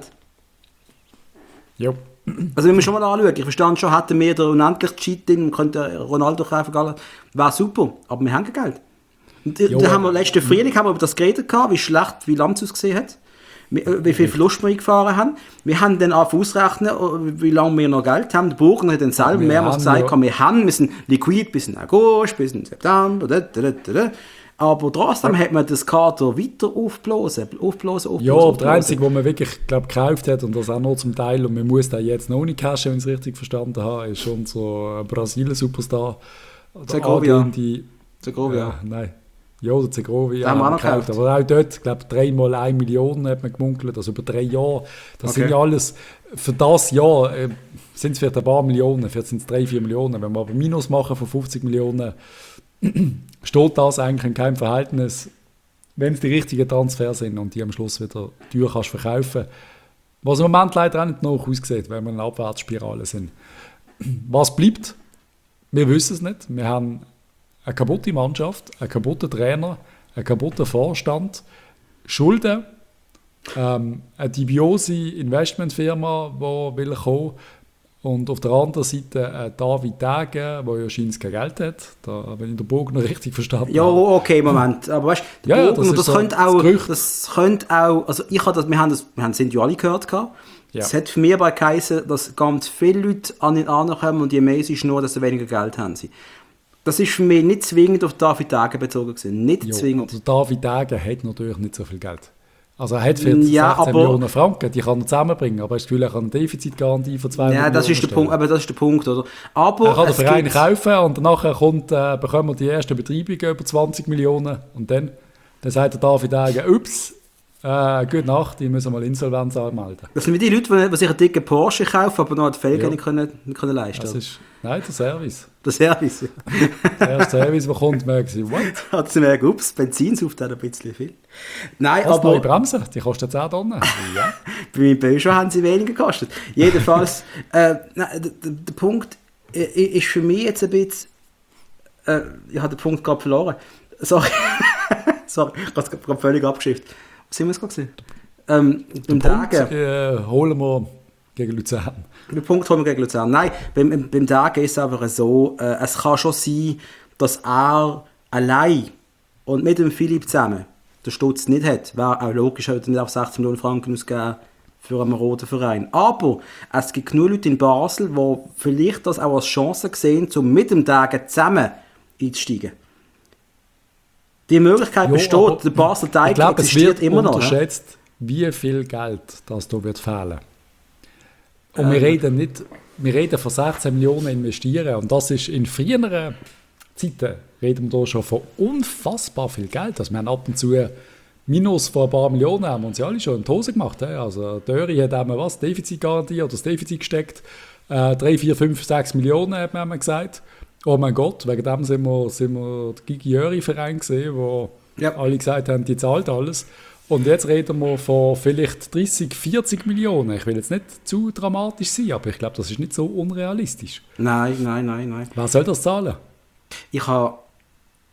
Ja. Also wenn wir schon mal anschauen, ich verstand schon, hätten wir da unendlich Cheat drin und könnten Ronaldo kaufen, wäre super, aber wir haben kein Geld. Und jo, da haben wir letzten Frühling haben wir über das geredet, wie schlecht, wie Lamz ausgesehen hat, wie viel Verlust wir eingefahren haben. Wir haben dann angefangen auszurechnen, wie lange wir noch Geld haben. Der Burger hat dann selber mehrmals gesagt, ja. wir haben, wir sind liquid bis in August, bis in September, da, da, da, da. Aber trotzdem ja. hat man das Kader weiter aufblasen, aufblasen, aufblasen. Ja, aber der Einzige, den man wirklich glaub, gekauft hat, und das auch noch zum Teil, und man muss da jetzt noch nicht cashen, wenn ich es richtig verstanden habe, ist unser Brasilien-Superstar. Segovia. Segovia. Ja, nein. Ja, der Segovia ja, haben wir auch gekauft. Aber auch dort, glaube ich, dreimal eine Million hat man gemunkelt, also über drei Jahre. Das okay. sind ja alles, für das Jahr äh, sind es vielleicht ein paar Millionen, vielleicht sind es drei, vier Millionen. Wenn wir aber Minus machen von fünfzig Millionen, steht das eigentlich in keinem Verhältnis, wenn es die richtigen Transfers sind und die am Schluss wieder teuer kannst verkaufen. Was im Moment leider auch nicht noch aussieht, wenn wir in einer Abwärtsspirale sind. Was bleibt? Wir wissen es nicht. Wir haben eine kaputte Mannschaft, einen kaputten Trainer, einen kaputten Vorstand, Schulden, ähm, eine dubiose Investmentfirma, die will kommen. Und auf der anderen Seite äh, David Degen, der ja scheinbar kein Geld hat, da, wenn ich den Bogen noch richtig verstanden ja, habe. Ja, okay, Moment. Aber weißt du, ja, das, das, so könnte auch, das könnte auch, also ich habe das, wir haben das, wir haben es ja alle gehört gehabt. Ja. Es hat für mich aber geheißen, dass ganz viele Leute an ihn ankommen und die Messe ist nur, dass sie weniger Geld haben. Das ist für mich nicht zwingend auf David Degen bezogen gewesen. Nicht ja, zwingend. Also David Degen hat natürlich nicht so viel Geld. Also er hat für ja, sechzehn Millionen Franken, die kann er zusammenbringen, aber ich das Gefühl, er kann eine Defizitgarantie von zwei ja, Millionen das ist der Punkt, aber das ist der Punkt, oder? Aber er kann den Verein kaufen und danach kommt, äh, bekommen wir die ersten Betreibungen über zwanzig Millionen und dann, dann sagt der David Degen, ups, äh, gute Nacht, die müssen mal Insolvenz anmelden. Das sind wie die Leute, die sich einen dicken Porsche kaufen, aber noch die Felgen ja. nicht, können, nicht können leisten können. Nein, der Service. Der Service. Der erste Service, der kommt, merkt sie, what? Hat sie merkt, ups, Benzin sauft auch ein bisschen viel. Nein, das aber... neue Bremsen, die kosten zehn Tonnen. Ja. Bei meinem Peugeot haben sie weniger gekostet. Jedenfalls, äh, nein, der, der, der Punkt äh, ist für mich jetzt ein bisschen... Äh, ich habe den Punkt gerade verloren. Sorry. Sorry, ich habe es gerade völlig abgeschifft. Was sind wir jetzt gerade gesehen? Ähm, den Punkt äh, holen wir gegen Luzern. Den Punkt holen wir gegen Luzern. Nein, beim, beim Degen ist es einfach so, äh, es kann schon sein, dass er allein und mit dem Philipp zusammen den Stutz nicht hat. Wäre auch logisch, er hat nicht auf sechzehn Millionen Franken ausgegeben für einen roten Verein. Aber es gibt genug Leute in Basel, die vielleicht das auch als Chance sehen, um mit dem Degen zusammen einzusteigen. Die Möglichkeit jo, besteht, der Basel Degen existiert immer noch. Ich glaube, es wird unterschätzt, wie viel Geld das hier wird fehlen. Und wir reden nicht, wir reden von sechzehn Millionen investieren und das ist in früheren Zeiten, reden wir da schon von unfassbar viel Geld. Also wir haben ab und zu Minus von ein paar Millionen, haben wir uns ja alle schon in die Hose gemacht. Also Döri hat einmal was, Defizitgarantie oder das Defizit gesteckt, äh, drei, vier, fünf, sechs Millionen hat man einmal gesagt. Oh mein Gott, wegen dem sind wir, sind wir der Gigi-Jöri-Verein gesehen, wo ja. alle gesagt haben, die zahlt alles. Und jetzt reden wir von vielleicht dreißig, vierzig Millionen. Ich will jetzt nicht zu dramatisch sein, aber ich glaube, das ist nicht so unrealistisch. Nein, nein, nein, nein. Wer soll das zahlen? Ich habe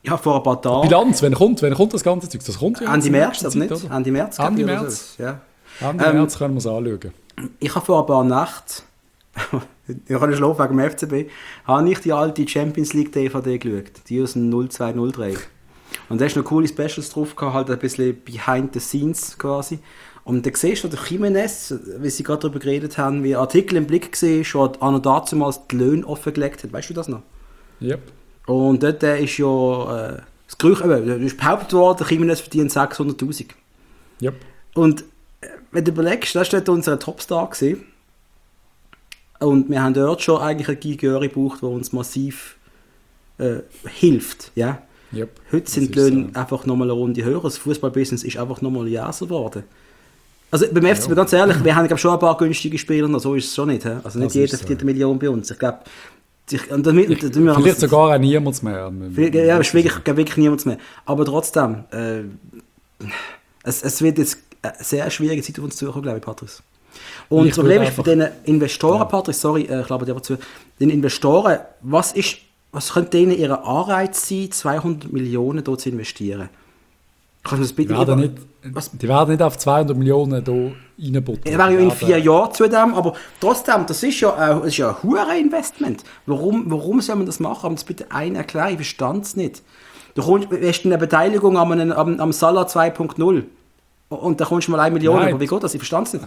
Ja, vor ein paar Tagen. Bilanz, wenn kommt, wenn kommt das ganze Zeug? Das kommt ja Ende März, Zeit, also nicht? oder? Ende März. Ende glaube ich, oder März. so. Ja. Ende Ähm, März können wir es anschauen. Ich habe vor ein paar Nächten, ich kann nicht schlafen wegen dem F C B, habe ich die alte Champions League D V D geschaut, die aus dem null zwei null drei. Und da ist noch coole Specials drauf gehabt, halt ein bisschen behind the scenes quasi. Und dann siehst du den Jimenez, wie sie gerade darüber geredet haben, wie ein Artikel im Blick gesehen, schon an und dazumals die Löhne offengelegt hat. Weißt du das noch? Yep. Und dort äh, ist ja äh, das Gerücht, äh, da ist behauptet worden, der Jimenez verdient sechshunderttausend. Yep. Und äh, wenn du überlegst, das war dort unser Topstar gewesen. Und wir haben dort schon eigentlich einen Guy Göri gebraucht, der uns massiv äh, hilft. Ja? Yep. Heute sind die Löhne so. Einfach nochmal eine Runde höher. Das Fußballbusiness ist einfach nochmal jäser geworden. Also beim F C B, ja. Ganz ehrlich, wir haben glaub, schon ein paar günstige Spieler, noch, so ist es schon nicht. He? Also nicht das jeder verdient so. Eine Million bei uns. Ich glaube, und damit, ich, vielleicht sogar auch niemand mehr. Ja, es ist wirklich, wirklich niemand mehr. Aber trotzdem, äh, es, es wird jetzt eine sehr schwierige Zeit auf uns zukommen, glaube ich, Patrice. Und das Problem ist für den Investoren, ja. Patrice, sorry, äh, ich glaube dir aber zu, den Investoren, was, ist, was könnte denen ihr Anreiz sein, zweihundert Millionen dort zu investieren? Kannst du das bitte die, werden nicht, die werden nicht auf zweihundert Millionen hier reinbuttern. Das wäre ja in vier Jahren zu dem, aber trotzdem, das ist ja, äh, das ist ja ein hohes Investment. Warum, warum soll man das machen? Aber das bitte einen erklären, ich verstand es nicht. Du kommst, hast eine Beteiligung am, am, am Salah zwei Punkt null und da kommst du mal eine Million, aber wie geht das? Ich verstand es nicht.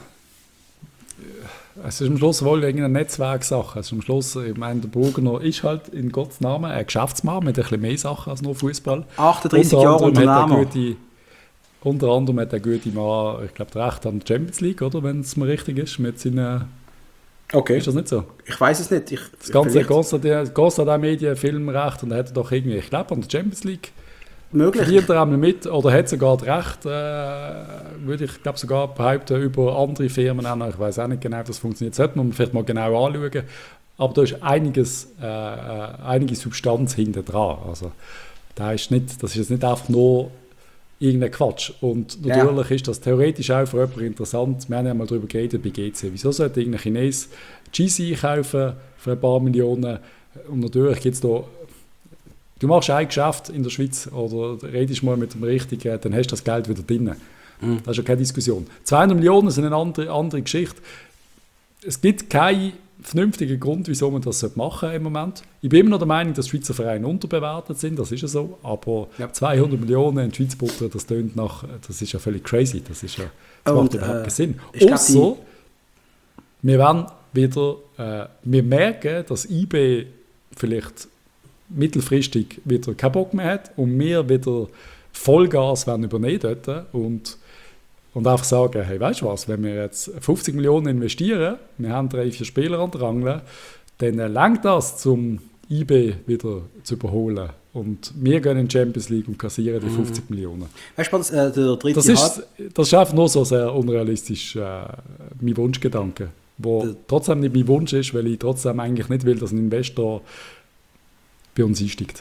Es ist am Schluss wohl irgendeine Netzwerksache. Also am Schluss, ich meine, der Burgener ist halt in Gottes Namen ein Geschäftsmann mit ein bisschen mehr Sachen als nur Fußball. achtunddreißig Jahre Unternehmer. Unter anderem hat der gute Mann, ich glaube, Recht an der Champions League, oder? Wenn es mir richtig ist, mit seinen... Okay. Ist das nicht so? Ich weiß es nicht. Ich, das ganze Constantin Medien, Filmrecht, und er hat doch irgendwie, ich glaube, an der Champions League möglich. Verdient er einmal mit, oder hat sogar das Recht, äh, würde ich glaube sogar behaupten, über andere Firmen auch. Ich weiß auch nicht genau, wie das funktioniert. Das sollte man vielleicht mal genau anschauen. Aber da ist einiges, äh, einige Substanz hinten dran. Also, da ist nicht, das ist jetzt nicht einfach nur irgendein Quatsch. Und natürlich ja. ist das theoretisch auch für jemanden interessant. Wir haben ja mal darüber geredet bei G C. Wieso sollte irgendein Chines G C einkaufen für ein paar Millionen? Und natürlich gibt es da, du machst ein Geschäft in der Schweiz oder redest mal mit dem Richtigen, dann hast du das Geld wieder drin. Mhm. Das ist ja keine Diskussion. zweihundert Millionen sind eine andere, andere Geschichte. Es gibt keinen vernünftigen Grund, wieso man das machen sollte im Moment. Ich bin immer noch der Meinung, dass Schweizer Vereine unterbewertet sind, das ist ja so, aber ja. zweihundert Millionen in die Schweiz buttern, das tönt nach, das ist ja völlig crazy, das, ist ja, das und, macht überhaupt äh, keinen Sinn. Ausser, wir werden wieder, äh, wir merken, dass I B vielleicht mittelfristig wieder keinen Bock mehr hat und wir wieder Vollgas werden übernehmen dort und Und einfach sagen, hey, weißt du was, wenn wir jetzt fünfzig Millionen investieren, wir haben drei, vier Spieler an der Angel, dann reicht das, um I B wieder zu überholen. Und wir gehen in die Champions League und kassieren die fünfzig mhm. Millionen. Weißt du, äh, der dritte das ist, das ist einfach nur so sehr unrealistisch äh, mein Wunschgedanke, wo der, trotzdem nicht mein Wunsch ist, weil ich trotzdem eigentlich nicht will, dass ein Investor bei uns einsteigt.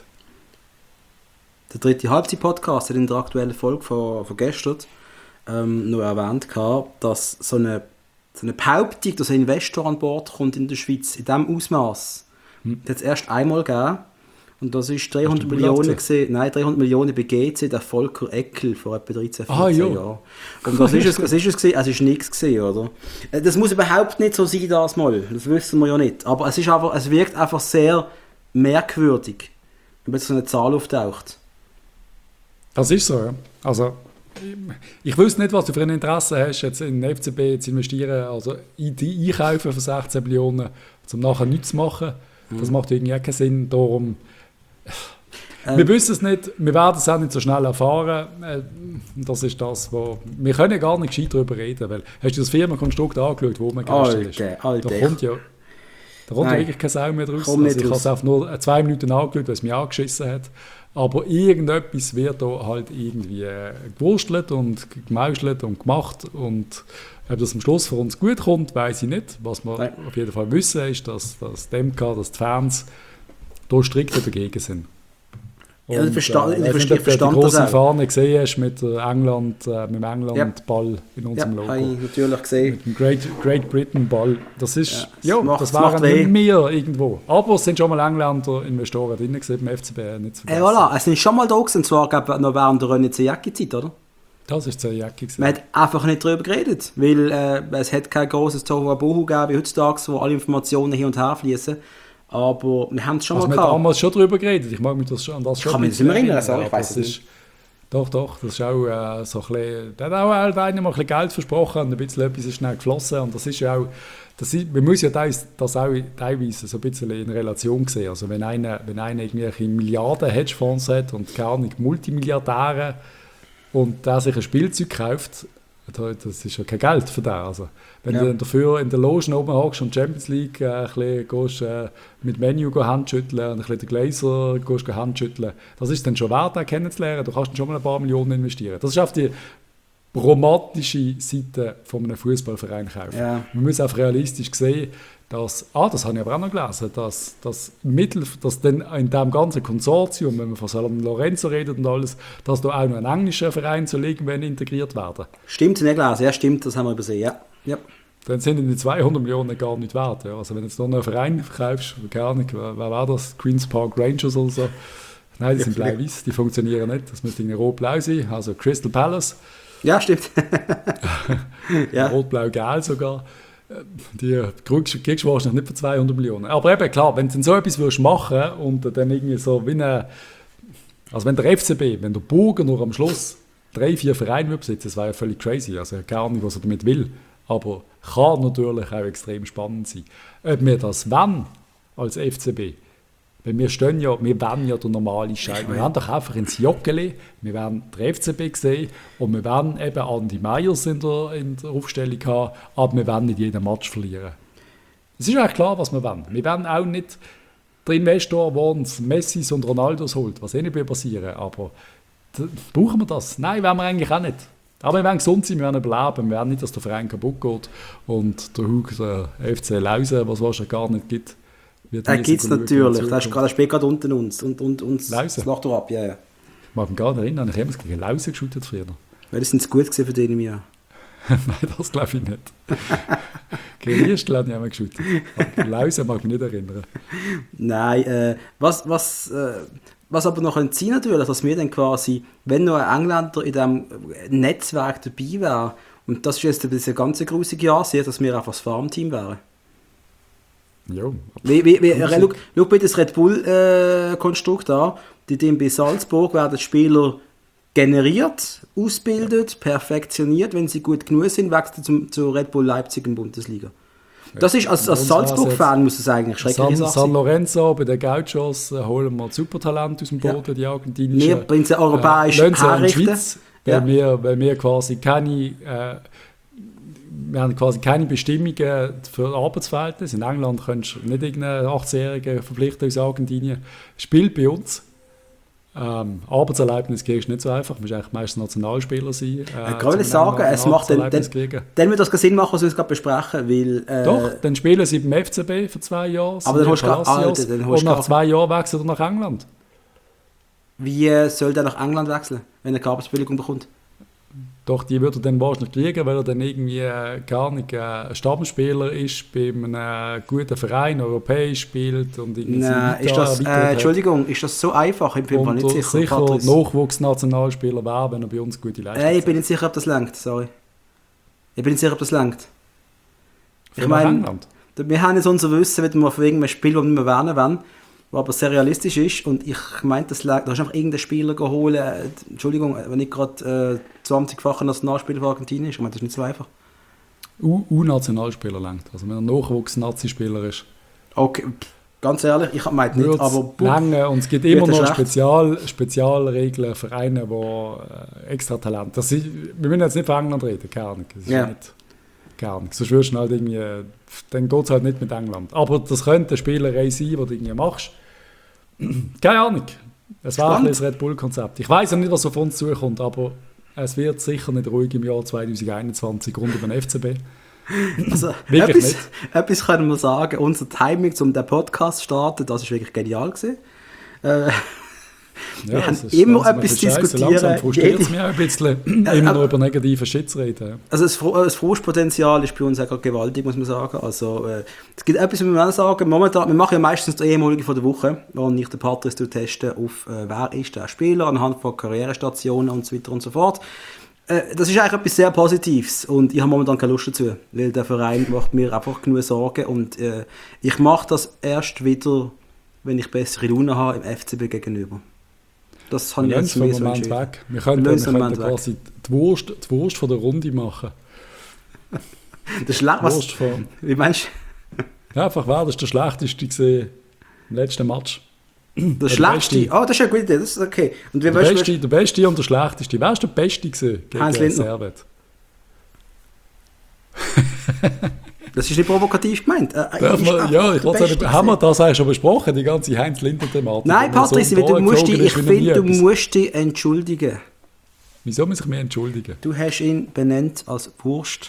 Der dritte Halbzeit-Podcast hat in der aktuellen Folge von, von gestern Ähm, noch erwähnt, dass so eine, so eine Behauptung, dass ein Investor an Bord kommt in der Schweiz, in diesem Ausmaß, hm. hat es erst einmal gegeben. Und das ist dreihundert Millionen gesehen, nein, dreihundert Millionen bei G C, der Volker Eckel vor etwa dreizehn, vierzehn ah, Jahren. Und das ist es, das ist es gewesen, es ist nichts gewesen, oder? Das muss überhaupt nicht so sein, das mal. Das wissen wir ja nicht. Aber es ist einfach, es wirkt einfach sehr merkwürdig, wenn so eine Zahl auftaucht. Das ist so, ja. Also ich wüsste nicht, was du für ein Interesse hast, jetzt in den F C B zu investieren, also in die Einkaufen von sechzehn Millionen, um nachher nichts zu machen. Mhm. Das macht irgendwie auch keinen Sinn. Darum, ähm. wir wissen es nicht, wir werden es auch nicht so schnell erfahren. Das ist das, wo wir können gar nicht gescheit darüber reden, weil hast du das Firmenkonstrukt angeschaut, wo man gerechnet ist? Alter, Alter. Da kommt ja, da kommt ja wirklich keine Sau mehr draus. Also ich habe es auch nur zwei Minuten angeschaut, weil es mich angeschissen hat. Aber irgendetwas wird da halt irgendwie äh, gewurstelt und gemauschelt und gemacht. Und ob das am Schluss für uns gut kommt, weiß ich nicht. Was wir Nein. auf jeden Fall wissen, ist, dass, dass die M K, dass die Fans da strikt dagegen sind. Ja, ich verstehe, äh, ich ich verstehe, nicht, ob du die verstand große das auch. Fahne gesehen hast mit, äh, England, äh, mit dem England-Ball in unserem Ja, Logo. habe ich natürlich gesehen. Mit dem Great, Great Britain-Ball. Das ist, Ja, ja, es macht- das es macht waren weh. nicht mehr irgendwo. Aber es sind schon mal Engländer Investoren drin gewesen, beim F C B, nicht zu Hey, vergessen. voilà, es sind schon mal da gewesen, und zwar glaub ich, noch während der René Zajacki-Zeit, oder? Das ist sehr jackig. Man hat einfach nicht darüber geredet, weil äh, es hat kein grosses Tohuwabohu gegeben wie heutzutage, wo alle Informationen hin und her fließen. Aber wir haben es schon Also mal wir haben gehabt. damals schon darüber geredet. Ich mag mich das schon, an das schon Kann ein mich nicht mehr bisschen erinnern, sorry, ich aber weiss das es ist, Doch, doch, das ist auch äh, so ein bisschen, da hat auch halt einer mal ein bisschen Geld versprochen und ein bisschen etwas ist schnell geflossen und das ist ja auch, das ist, man muss ja das, das auch teilweise so ein bisschen in Relation sehen. Also wenn einer, wenn einer irgendwelche Milliarden Hedgefonds hat und gar nicht Multimilliardäre und der sich ein Spielzeug kauft, das ist ja kein Geld für den. Also, wenn Ja. du dann dafür in der Loge oben hockst und Champions League äh, ein bisschen gehst, äh, mit Menu Handschütteln und ein bisschen den Glazer gehst, Handschütteln, das ist dann schon wert, den kennenzulernen. Du kannst dann schon mal ein paar Millionen investieren. Das ist auf die romantische Seite von einem Fußballverein kaufen. Ja. Man muss auch realistisch sehen, dass, ah, das habe ich aber auch noch gelesen, dass, dass, Mittel, dass dann in diesem ganzen Konsortium, wenn man von San Lorenzo redet und alles, dass da auch noch ein englischer Verein soll irgendwann integriert werden. Stimmt, nicht gelesen. Ja, stimmt, das haben wir übersehen. Ja. Ja. Dann sind die zweihundert Millionen gar nicht wert. Ja. Also wenn du jetzt noch einen Verein kaufst, keine Ahnung, wer, wer war das? Queen's Park Rangers oder so. Nein, die sind blau-weiß, die funktionieren nicht. Das müsste irgendwie rot-blau sein. Also Crystal Palace. Ja, stimmt. Ja. Rot-blau-gel sogar. Die kriegst kriegst du wahrscheinlich nicht für zweihundert Millionen. Aber eben, klar, wenn du so etwas würdest machen und dann irgendwie so wie eine, also wenn der F C B, wenn der Burger noch am Schluss drei, vier Vereine würde besitzen, das wäre ja völlig crazy. Also ich habe gar nicht, was er damit will. Aber kann natürlich auch extrem spannend sein. Ob wir das wollen als F C B, weil wir stehen ja, wir wollen ja der normale Schein. Wir werden doch einfach ins Joggeli, wir werden den F C B sehen und wir werden eben Andi Meyers in der, in der Aufstellung haben, aber wir werden nicht jeden Match verlieren. Es ist eigentlich klar, was wir wollen. Wir werden auch nicht der Investor, der uns Messis und Ronaldos holt, was eh nicht passieren, aber d- brauchen wir das? Nein, wollen wir eigentlich auch nicht. Aber wir werden gesund sein, wir werden überleben, wir werden nicht, dass der Verein kaputt geht und der Hug, der F C Lausen, was es wahrscheinlich gar nicht gibt, wird Da nie gibt es so gut natürlich. in Das ist Zukunft. gerade, das spielt gerade unten uns. Und, und uns Lausen. das macht er ab, ja, ja. Ich mag mich gar nicht erinnern, ich habe es gegen Lausen geschaut früher. Weil das sind es gut gewesen für den im Jahr. Nein, das glaube ich nicht. Gegen Liestl habe ich einmal geschaut. Aber gegen Lausen mag ich mich nicht erinnern. Nein, äh, was, was, äh, was aber noch sein könnte natürlich, dass wir dann quasi, wenn noch ein Engländer in diesem Netzwerk dabei wäre, und das ist jetzt ein ganz grusige Ansicht, dass wir einfach das Farmteam wären. Ja, Wie, wie, wie, Grusig. schau, schau bitte das Red Bull-Konstrukt an. Die dem bei Salzburg werden Spieler generiert, ausgebildet, perfektioniert. Wenn sie gut genug sind, wechseln zum, zu Red Bull Leipzig in die Bundesliga. Das ist, als, als Bei uns war's Salzburg-Fan muss es eigentlich San, schreckliche Sache San sein. Lorenzo, bei den Gauchos äh, holen wir Supertalent aus dem Ja. Boden, die argentinischen. Wir bringen sie europäisch äh, lassen sie in die herrichten. Schweiz, weil, Ja. wir, weil wir quasi keine, äh, wir haben quasi keine Bestimmungen für Arbeitsverhältnisse. In England kannst du nicht irgendeinen achtzehnjährigen verpflichten aus Argentinien. Spielt bei uns. Ähm, Arbeitserlaubnis kriegst du nicht so einfach. Du musst eigentlich meistens Nationalspieler sein. Äh, Ich kann zum nicht sagen, ein es macht dann, dann, Arbeitserlaubnis kriegen. dann wird das keinen Sinn machen, was wir uns gerade besprechen, weil... Äh, Doch, dann spielen sie beim F C B für zwei Jahre. Aber dann sind holst du wir gar- Palacios, Alter, dann holst und du nach gar- zwei Jahren wechselt er nach England. Wie äh, soll der nach England wechseln, wenn er keine Arbeitsbewilligung bekommt? Doch, die würde er dann wahrscheinlich kriegen, weil er dann irgendwie äh, gar nicht äh, Stammspieler ist bei einem äh, guten Verein, europäisch spielt und irgendwie Nein, ist das, äh, Entschuldigung, ist das so einfach? Ich bin mir und nicht sicher. sicher Patrice. Nachwuchsnationalspieler wäre, wenn er bei uns gute Leistung Nein, ich bin nicht sicher, ob das langt, sorry. Ich bin nicht sicher, ob das langt. Für Ich nach meine, England. wir haben jetzt unser Wissen, wenn wir von irgendeinem Spiel, das wir nicht mehr erwähnen wollen, was aber sehr realistisch ist. Und ich meine, das lag, da hast du einfach irgendeinen Spieler geholt. Äh, Entschuldigung, wenn nicht gerade äh, zwanzigfacher Nationalspieler von Argentinien ist. Ich meine, das ist nicht so einfach. U- U-Nationalspieler langt. Also wenn er Nachwuchs-Nazi-Spieler ist. Okay, pff, ganz ehrlich, ich meine nicht, Wird's aber puh, lange und es gibt wird immer er noch schlecht? Spezial, Spezialregeln für einen, der äh, extra Talent. Das ist, wir müssen jetzt nicht von England reden, keine Ahnung. Das ist Ja. nicht, keine Ahnung. Sonst würdest du halt irgendwie, äh, dann geht es halt nicht mit England. Aber das könnte eine Spielerei sein, die du irgendwie machst. Keine Ahnung. Es war ein Spannend. bisschen das Red Bull-Konzept. Ich weiß ja nicht, was auf uns zukommt, aber es wird sicher nicht ruhig im Jahr zwanzig einundzwanzig rund um den F C B. also, Wirklich etwas, nicht. etwas können wir sagen. Unser Timing, um den Podcast zu starten, das ist wirklich genial gewesen. Äh, Ja, wir haben es ist immer langsam etwas ein bisschen scheisse. diskutieren. Langsam frustriert es Jede- mich auch ein bisschen, immer noch über negative Schütze reden. Also das, Fro- das Frustpotenzial ist bei uns auch gewaltig, muss man sagen. Also, äh, es gibt etwas, was wir auch sagen, momentan, wir machen ja meistens die ehemalige von der Woche, wo ich den Patrice testen auf, äh, wer ist der Spieler, anhand von Karrierestationen und so weiter und so fort. Äh, das ist eigentlich etwas sehr Positives und ich habe momentan keine Lust dazu, weil der Verein macht mir einfach genug Sorgen und äh, ich mache das erst wieder, wenn ich bessere Laune habe, im F C B gegenüber. Das habe Wir ich lassen jetzt es für mir einen so Moment entschieden. weg. Wir könnten, Wir wir lassen einen könnten Moment quasi die Wurst, die Wurst von der Runde machen. Das ist schlecht, Die was, Wurst von, wie meinst du? ja, einfach wer das ist der schlechteste gesehen im letzten Match. Der Der schlechteste? Beste. Oh, das ist eine gute Idee, das ist okay. Und wie Der weißt du, beste, der beste und der schlechteste. Wer ist der Beste gewesen gegen Heinz Lindner. Servet? das ist nicht provokativ gemeint. Äh, Darf ist man, einfach ja, ich der wollte Beste sagen, haben wir gewesen. das eigentlich schon besprochen, die ganze Heinz-Lindner-Thematik? Nein, Wenn man Patrice, so weil du musst dich, geflogen ich ist wie noch nie finde, du etwas. musst dich entschuldigen. Wieso muss ich mich entschuldigen? Du hast ihn benannt als Wurst.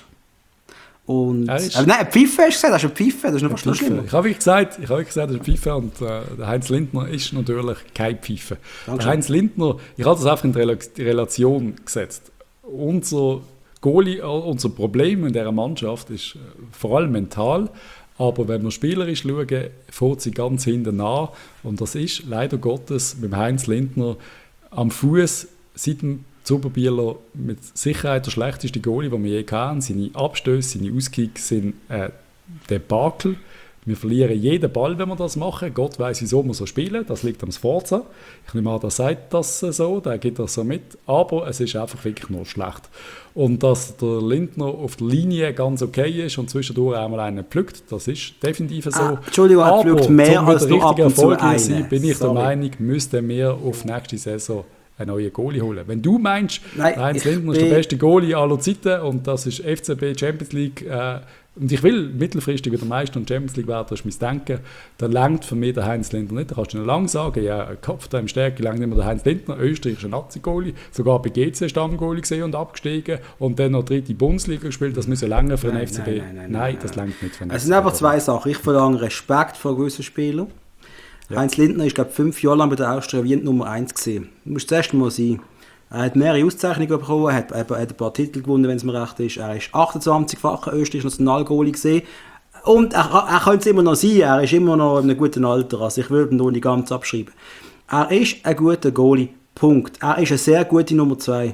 Und, Er ist- äh, nein, Pfeife hast du gesagt, das ist eine Pfeife, das ist noch fast noch Pfeife. schlimmer. Ich habe wirklich gesagt, ich habe wirklich gesagt, das ist eine Pfeife und äh, der Heinz Lindner ist natürlich kein Pfeife. Dankeschön. Der Heinz Lindner, ich habe das einfach in die Rela- die Relation gesetzt. Unser Goalie, äh, unser Problem in dieser Mannschaft ist äh, vor allem mental, aber wenn wir spielerisch schauen, fährt sie ganz hinten an und das ist leider Gottes mit dem Heinz Lindner am Fuß seit dem Zuberbieler mit Sicherheit der schlechteste Goalie, den wir je hatten. Seine Abstöße, seine Auskicks sind äh, Debakel. Wir verlieren jeden Ball, wenn wir das machen. Gott weiss, wieso wir so spielen. Das liegt am Sforza. Ich nehme an, der sagt das so, der geht das so mit. Aber es ist einfach wirklich nur schlecht. Und dass der Lindner auf der Linie ganz okay ist und zwischendurch einmal einen pflückt, das ist definitiv so. Ah, Entschuldigung, er Aber pflückt mehr um als wieder nur ab richtig und zu erfolgreich zu einen. sein, bin ich Sorry. der Meinung, müssten wir auf nächste Saison einen neuen Goalie holen. Wenn du meinst, Nein, der Heinz ich Lindner ist bin- der beste Goalie aller Zeiten und das ist F C B Champions League äh, und ich will mittelfristig wieder Meister und Champions League werden, das ist mein Denken, dann langt für mich der Heinz Lindner nicht. Da kannst du noch lange sagen, ja, Kopf da im Stärke langt immer der Heinz Lindner, österreichischer Nazi-Goalie, sogar bei G C Stammgoalie gesehen und abgestiegen und dann noch dritte Bundesliga gespielt, das müsse länger für den Nein, F C B. nein, nein, nein, nein, das langt nicht für den Es F C sind B. einfach zwei Sachen. Ich verlange Respekt vor gewissen Spielern. Ja. Heinz Lindner ist, glaube ich, fünf Jahre lang bei der Austria Wien Nummer eins gesehen. Du musst zuerst mal sein. Er hat mehrere Auszeichnungen bekommen, er hat, er hat ein paar Titel gewonnen, wenn es mir recht ist. Er ist achtundzwanzigfacher österreichischer Nationalgoalie gesehen. Und er, er könnte es immer noch sein, er ist immer noch in einem guten Alter. Also ich würde ihn noch nicht ganz abschreiben. Er ist ein guter Goalie, Punkt. Er ist eine sehr gute Nummer zwei.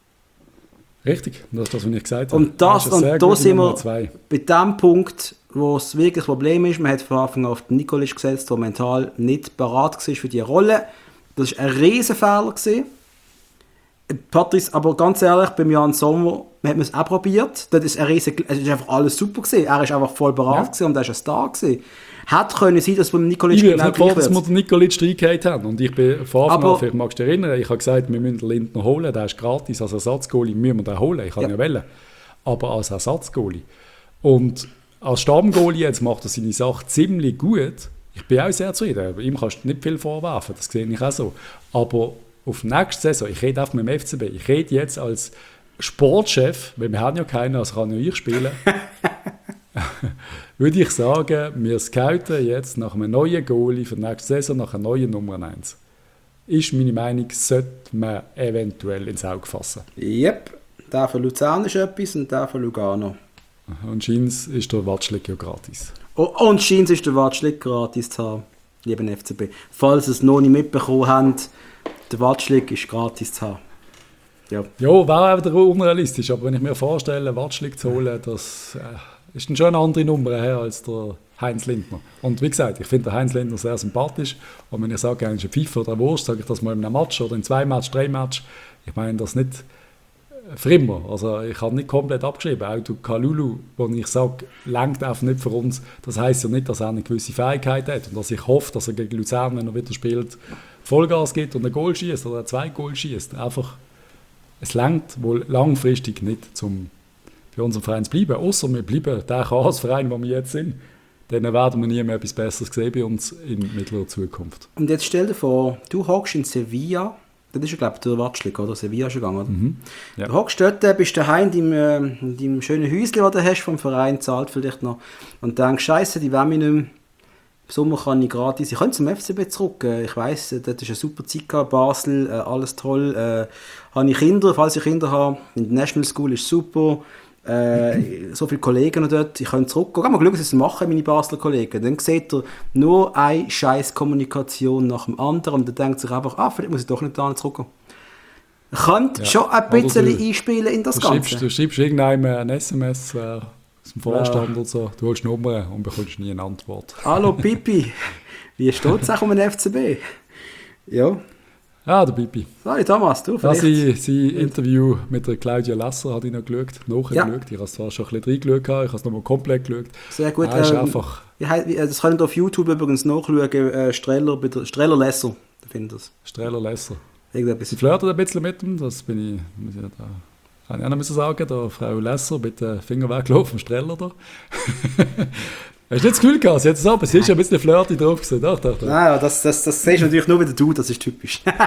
Richtig, das ist das, was ich gesagt habe. Und, das, ist eine sehr und da gute sind Nummer wir zwei. bei dem Punkt, wo es wirklich das Problem ist. Man hat von Anfang an auf den Nikolic gesetzt, der mental nicht bereit war für diese Rolle. Das war ein Riesenfehler gewesen. Patrice, aber ganz ehrlich, beim Jan Sommer hat man es auch probiert. Das ist ein riesen, es ist einfach alles super gewesen. Er ist einfach voll bereit Ja. gewesen und er ist ein Star gewesen. Hätte können sein, dass beim Nikolic Ich will genau nicht vor, gleich dass wir wird. den Nikolic reingehauen haben. Und ich bin von Anfang Aber- an, vielleicht magst du dich erinnern, ich habe gesagt, wir müssen den Lindner holen, der ist gratis, als Ersatzgoalie müssen wir den holen. Ich kann Ja. ja wählen. Aber als Ersatzgoalie. Und als Stammgoalie jetzt macht er seine Sache ziemlich gut. Ich bin auch sehr zufrieden. Ihm kannst du nicht viel vorwerfen, das sehe ich auch so. Aber auf nächste Saison, ich rede einfach mit dem F C B, ich rede jetzt als Sportchef, weil wir haben ja keinen, also kann nur ich spielen, würde ich sagen, wir scouten jetzt nach einem neuen Goalie für die nächste Saison, nach einer neuen Nummer eins. Ist meine Meinung, sollte man eventuell ins Auge fassen. Yep, der von Luzern ist etwas und der von Lugano. Und scheint ist der Watschlik ja gratis. Oh, und scheint ist der Watschlik gratis zu haben, lieben F C B. Falls ihr es noch nicht mitbekommen habt, der Watschlik ist gratis zu haben. Ja. Ja, wäre auch wieder unrealistisch, aber wenn ich mir vorstelle, Watschlik zu holen, das äh, ist dann schon eine andere Nummer her als der Heinz Lindner. Und wie gesagt, ich finde den Heinz Lindner sehr sympathisch. Und wenn ich sage, er ist ein Pfeife oder ein Wurst, sage ich das mal in einem Match oder in zwei Match, drei Match. Ich meine das nicht für immer. Also ich habe nicht komplett abgeschrieben. Auch der Kalulu, wo ich sage, lenkt einfach nicht für uns. Das heisst ja nicht, dass er eine gewisse Fähigkeit hat. Und dass ich hoffe, dass er gegen Luzern, wenn er wieder spielt, Vollgas gibt und ein Goal schießt oder zwei Goal schießt. Einfach, es lenkt wohl langfristig nicht, zum für unseren Verein zu bleiben. Außer wir bleiben der Chaosverein, wo wir jetzt sind. Dann werden wir nie mehr etwas Besseres sehen bei uns in mittlerer Zukunft. Und jetzt stell dir vor, du hockst in Sevilla, das ist ja glaube ich der Watschlik, oder? Sevilla ist gegangen, oder? Mhm. Ja. Du hockst dort, äh, bist daheim in deinem, äh, in deinem schönen Häuschen, das du hast vom Verein, zahlt vielleicht noch, und denkst, Scheiße, die wollen mich nicht mehr. Sommer kann ich gratis, ich könnte zum F C B zurück, äh, ich weiss, äh, dort ist eine super Zeit gehabt, Basel, äh, alles toll, äh, habe ich Kinder, falls ich Kinder habe, in der National School ist super, äh, so viele Kollegen noch dort, ich könnte zurückgehen, mal schauen, was sie machen, meine Basler Kollegen, dann sieht er nur eine scheiß Kommunikation nach dem anderen und dann denkt sich einfach, ah, vielleicht muss ich doch nicht da zurückgehen. Könnte ja. schon ein bisschen du, einspielen in das du Ganze. Schiebst, du schiebst irgendeinem ein S M S äh, aus dem Vorstand ja. oder so, du holst Nummern und bekommst nie eine Antwort. Hallo Pipi, wie steht es auch um den F C B? Ja. Ah, der Pipi. Sorry Thomas, du vielleicht. Ja, sein Interview mit der Claudia Lesser habe ich noch geschaut, nachgeschaut. Ja. Ich habe es zwar schon ein bisschen reingeschaut, ich habe es nochmal komplett geschaut. Sehr gut. Ah, ist ähm, einfach... ja, das könnt ihr auf YouTube übrigens nachschauen, äh, Streller, Streller Lesser, da findet ihr es. Streller Lesser. Irgendetwas. Sie flirtet ein bisschen mit ihm, das bin ich, muss ich da, kann ich auch noch müssen sagen, da Frau Lesser, bitte Finger weglaufen, Streller da. Hast du nicht das Gefühl gehabt, sie hat es aber, sie ist ja ein bisschen flirty drauf gewesen, doch, doch, doch. Nein, das, das, das siehst du natürlich nur wieder du, das ist typisch. doch,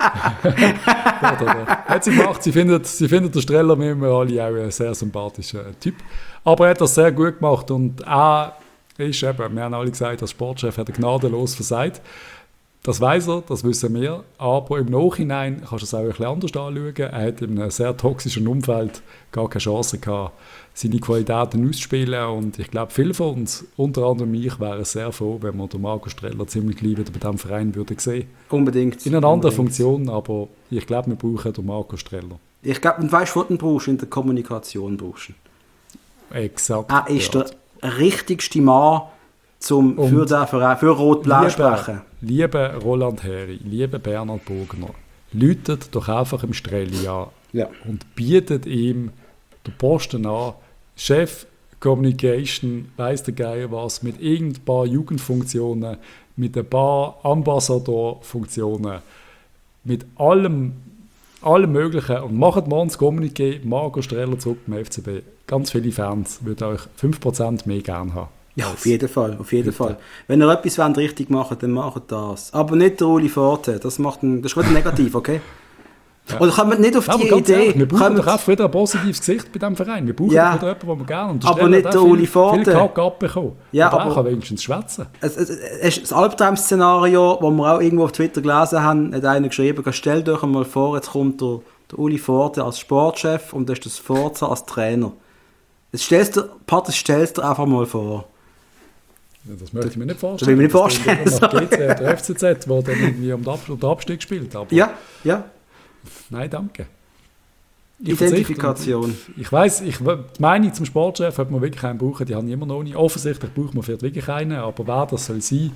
doch, doch. Hat sie gemacht, sie findet, sie findet der Streller mit mir alle auch ein sehr sympathischer Typ. Aber er hat das sehr gut gemacht und er ist eben, wir haben alle gesagt, als Sportchef hat er gnadenlos versagt. Das weiss er, das wissen wir, aber im Nachhinein kannst du es auch ein bisschen anders anschauen. Er hat in einem sehr toxischen Umfeld gar keine Chance gehabt, seine Qualitäten auszuspielen und ich glaube, viele von uns, unter anderem ich, wären sehr froh, wenn wir den Marco Streller ziemlich gleich wieder bei diesem Verein würden sehen. Unbedingt. In einer anderen Unbedingt. Funktion, aber ich glaube, wir brauchen den Marco Streller. Ich glaube, und weißt du, was du brauchst? In der Kommunikation brauchst du. Exakt. Er ist ja. der richtigste Mann, zum für, den Verein, für Rot-Blau sprechen. Lieber Roland Heri, lieber Bernhard Bogner, läutet doch einfach im Strelli an ja. und bietet ihm den Posten an, Chef Communication, weiss der Geier was, mit irgendein paar Jugendfunktionen, mit ein paar Ambassadorfunktionen, mit allem, allem Möglichen und macht morgen das Kommuniqué, Marco Streller zurück beim F C B. Ganz viele Fans würden euch fünf Prozent mehr gerne haben. Ja, auf jeden Fall, auf jeden Bitte. Fall. Wenn ihr etwas wollt, richtig machen dann macht das. Aber nicht der Uli Forte, das, macht ein, das ist wieder negativ, okay? Ja. Oder kommt nicht auf ja, die Idee... Ehrlich, wir brauchen doch auch wieder ein positives Gesicht bei diesem Verein. Wir brauchen ja. wieder jemanden, den wir gerne... Und aber nicht der Uli Forte. Viel Kack abbekommen. Ja, aber aber... kann wenigstens schwätzen. Es, es, es ist das Albtraum-Szenario, das wir auch irgendwo auf Twitter gelesen haben, hat einer geschrieben, stellt euch einmal vor, jetzt kommt der, der Uli Forte als Sportchef und da ist das Forza als Trainer. Jetzt stellst du, Patrick, stellst du einfach mal vor. Ja, das möchte ich mir nicht vorstellen. Das will ich mir nicht vorstellen. Das macht G C, der F C Z, der dann irgendwie um den Ab- Abstieg spielt. Aber ja, ja. Nein, danke. Ich Identifikation. Ich, ich weiss, ich, die Meinung zum Sportchef hat man wirklich einen brauchen, die haben immer noch nicht. Offensichtlich braucht man vielleicht wirklich einen, aber wer das soll sein,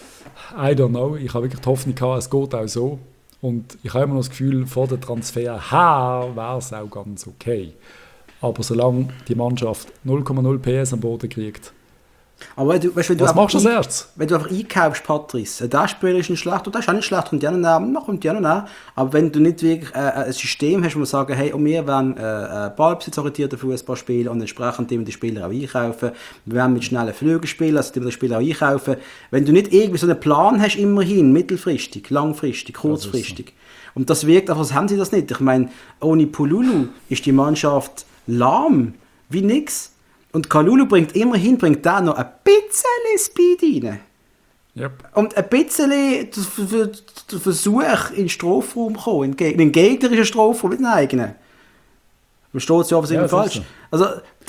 I don't know. Ich habe wirklich die Hoffnung gehabt, es geht auch so. Und ich habe immer noch das Gefühl, vor dem Transfer ha, wäre es auch ganz okay. Aber solange die Mannschaft null Komma null P S am Boden kriegt, aber du, weißt, wenn du was machst du als erstes? Wenn du einfach einkaufst, Patrice, der Spieler ist nicht schlecht, und der ist auch nicht schlecht, und die anderen nehmen, kommt die anderen nehmen. Aber wenn du nicht wirklich äh, ein System hast, wo man sagen, hey, und wir wollen äh, ballbesitzorientierten Fußball spielen und entsprechend die Spieler auch einkaufen, wir wollen mit schnellen Flügen spielen, also die Spieler auch einkaufen. Wenn du nicht irgendwie so einen Plan hast, immerhin, mittelfristig, langfristig, kurzfristig, das so. Und das wirkt, aber haben sie das nicht. Ich meine, ohne Pululu ist die Mannschaft lahm, wie nix. Und Kalulu bringt immerhin bringt da noch ein bisschen Speed rein. Yep. Und ein bisschen der Versuch, in den Strafraum zu kommen, in den gegnerischen Strafraum, nicht den eigenen. Man steht ja offensichtlich ja, falsch. Also,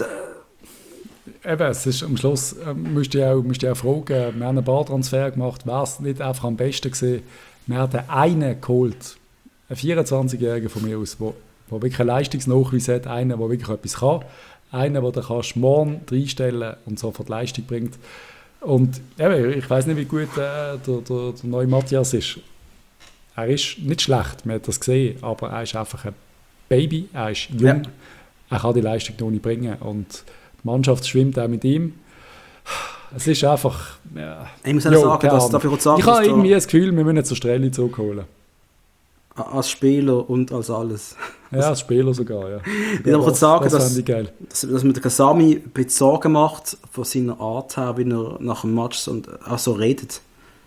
eben, es ist am Schluss, äh, müsst ihr auch, müsst ihr auch fragen, wir haben einen Bartransfer gemacht, wäre es nicht einfach am besten gewesen, wir haben einen geholt, einen vierundzwanzigjährigen von mir aus, der wirklich einen Leistungsnachweis hat, einen, der wirklich etwas kann. Einen, den du morgen reinstellen und sofort Leistung bringt. Und eben, ich weiss nicht, wie gut äh, der, der, der neue Matthias ist. Er ist nicht schlecht, man hat das gesehen, aber er ist einfach ein Baby, er ist jung, ja. Er kann die Leistung noch nicht bringen und die Mannschaft schwimmt auch mit ihm. Es ist einfach... Ja, ich muss auch sagen, dass, darf ich kurz sagen, ich habe irgendwie das Gefühl, wir müssen zur Strelli zurückholen. Als Spieler und als alles. Ja, als Spieler sogar, ja. Ich ja, muss sagen, das dass, dass, dass man den Kasami ein bisschen Sorgen macht von seiner Art her, wie er nach dem Match und auch so redet.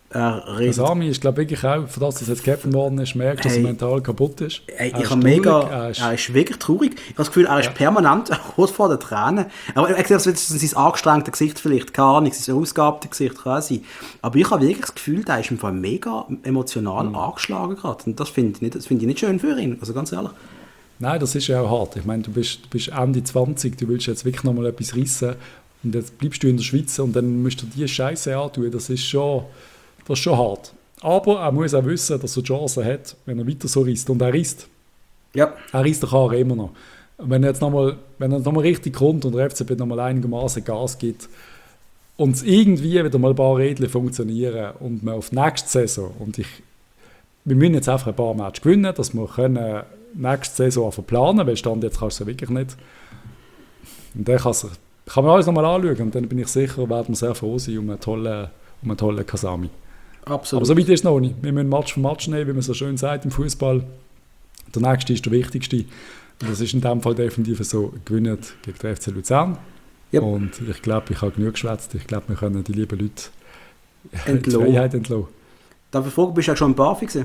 Er redet. Kasami ist, glaube ich, wirklich auch, für das, dass er jetzt Captain geworden ist, merkt, dass Hey. er mental kaputt ist. Ey, Er ich ist habe mega, traurig, er ist- er ist wirklich traurig. Ich habe das Gefühl, er ist Ja. permanent kurz vor den Tränen. Aber er sieht, das ist sein angestrengtes Gesicht vielleicht, keine Ahnung, sein ausgehabtes Gesicht, kann sein. Aber ich habe wirklich das Gefühl, der ist im Fall mega emotional Mhm. angeschlagen gerade. Und das finde ich, nicht- das finde ich nicht schön für ihn, also ganz ehrlich. Nein, das ist ja auch hart. Ich meine, du bist, du bist Ende zwanzig, du willst jetzt wirklich nochmal etwas rissen und jetzt bleibst du in der Schweiz und dann musst du dir diese Scheiße antun. Das ist schon, das ist schon hart. Aber er muss auch wissen, dass er Chancen hat, wenn er weiter so risst. Und er risst. Ja, Er risst der Karre immer noch. Und wenn er jetzt nochmal, wenn er nochmal richtig kommt und der F C B nochmal einigermaßen Gas gibt und es irgendwie wieder mal ein paar Rädchen funktionieren und man auf die nächste Saison, und ich, wir müssen jetzt einfach ein paar Matches gewinnen, dass wir können nächste Saison einfach planen, weil Stand jetzt kannst du es ja wirklich nicht. Und dann kann, sich, kann man alles nochmal anschauen und dann bin ich sicher, werden wir sehr froh sein um einen tollen, um einen tollen Kasami. absolut. Aber so weit ist es noch nicht. Wir müssen Match für Match nehmen, wie man so schön sagt im Fußball. Der nächste ist der wichtigste. Und das ist in dem Fall definitiv so, gewinnen gegen den F C Luzern. Yep. Und ich glaube, ich habe genug geschwätzt. Ich glaube, wir können die lieben Leute die Entlassen. Freiheit entlassen. Darf ich fragen, bist du auch schon im Barfi gewesen?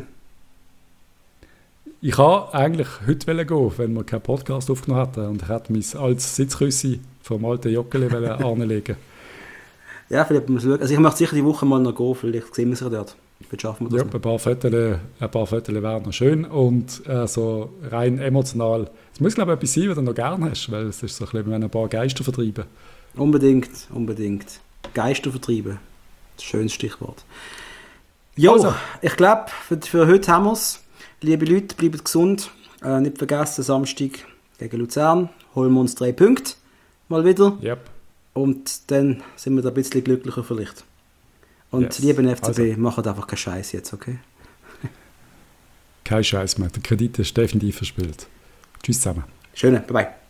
Ich wollte eigentlich heute gehen, wenn wir keinen Podcast aufgenommen hätten. Und ich hätte mein altes Sitzküssi vom alten Joggeli anlegen. Ja, vielleicht muss ich schauen. Also ich möchte sicher die Woche mal noch gehen, vielleicht sehen wir sich dort. Vielleicht schaffen wir Ja, das. ein paar Fotos, ein paar Fotos wären noch schön. Und äh, so rein emotional. Es muss, glaube ich, etwas sein, was du noch gerne hast, weil es ist so ein bisschen, wenn ein paar Geister vertreiben. Unbedingt, unbedingt. Geister vertreiben. Das schönes Stichwort. Jo, Also. ich glaube, für, für heute haben wir es. Liebe Leute, bleibt gesund. Äh, nicht vergessen, Samstag gegen Luzern holen wir uns drei Punkte. Mal wieder. Yep. Und dann sind wir da ein bisschen glücklicher vielleicht. Und Yes. lieben F C B, Also. macht einfach keinen Scheiß jetzt, okay? Kein Scheiß mehr. Der Kredit ist definitiv verspielt. Tschüss zusammen. Schöne, bye bye.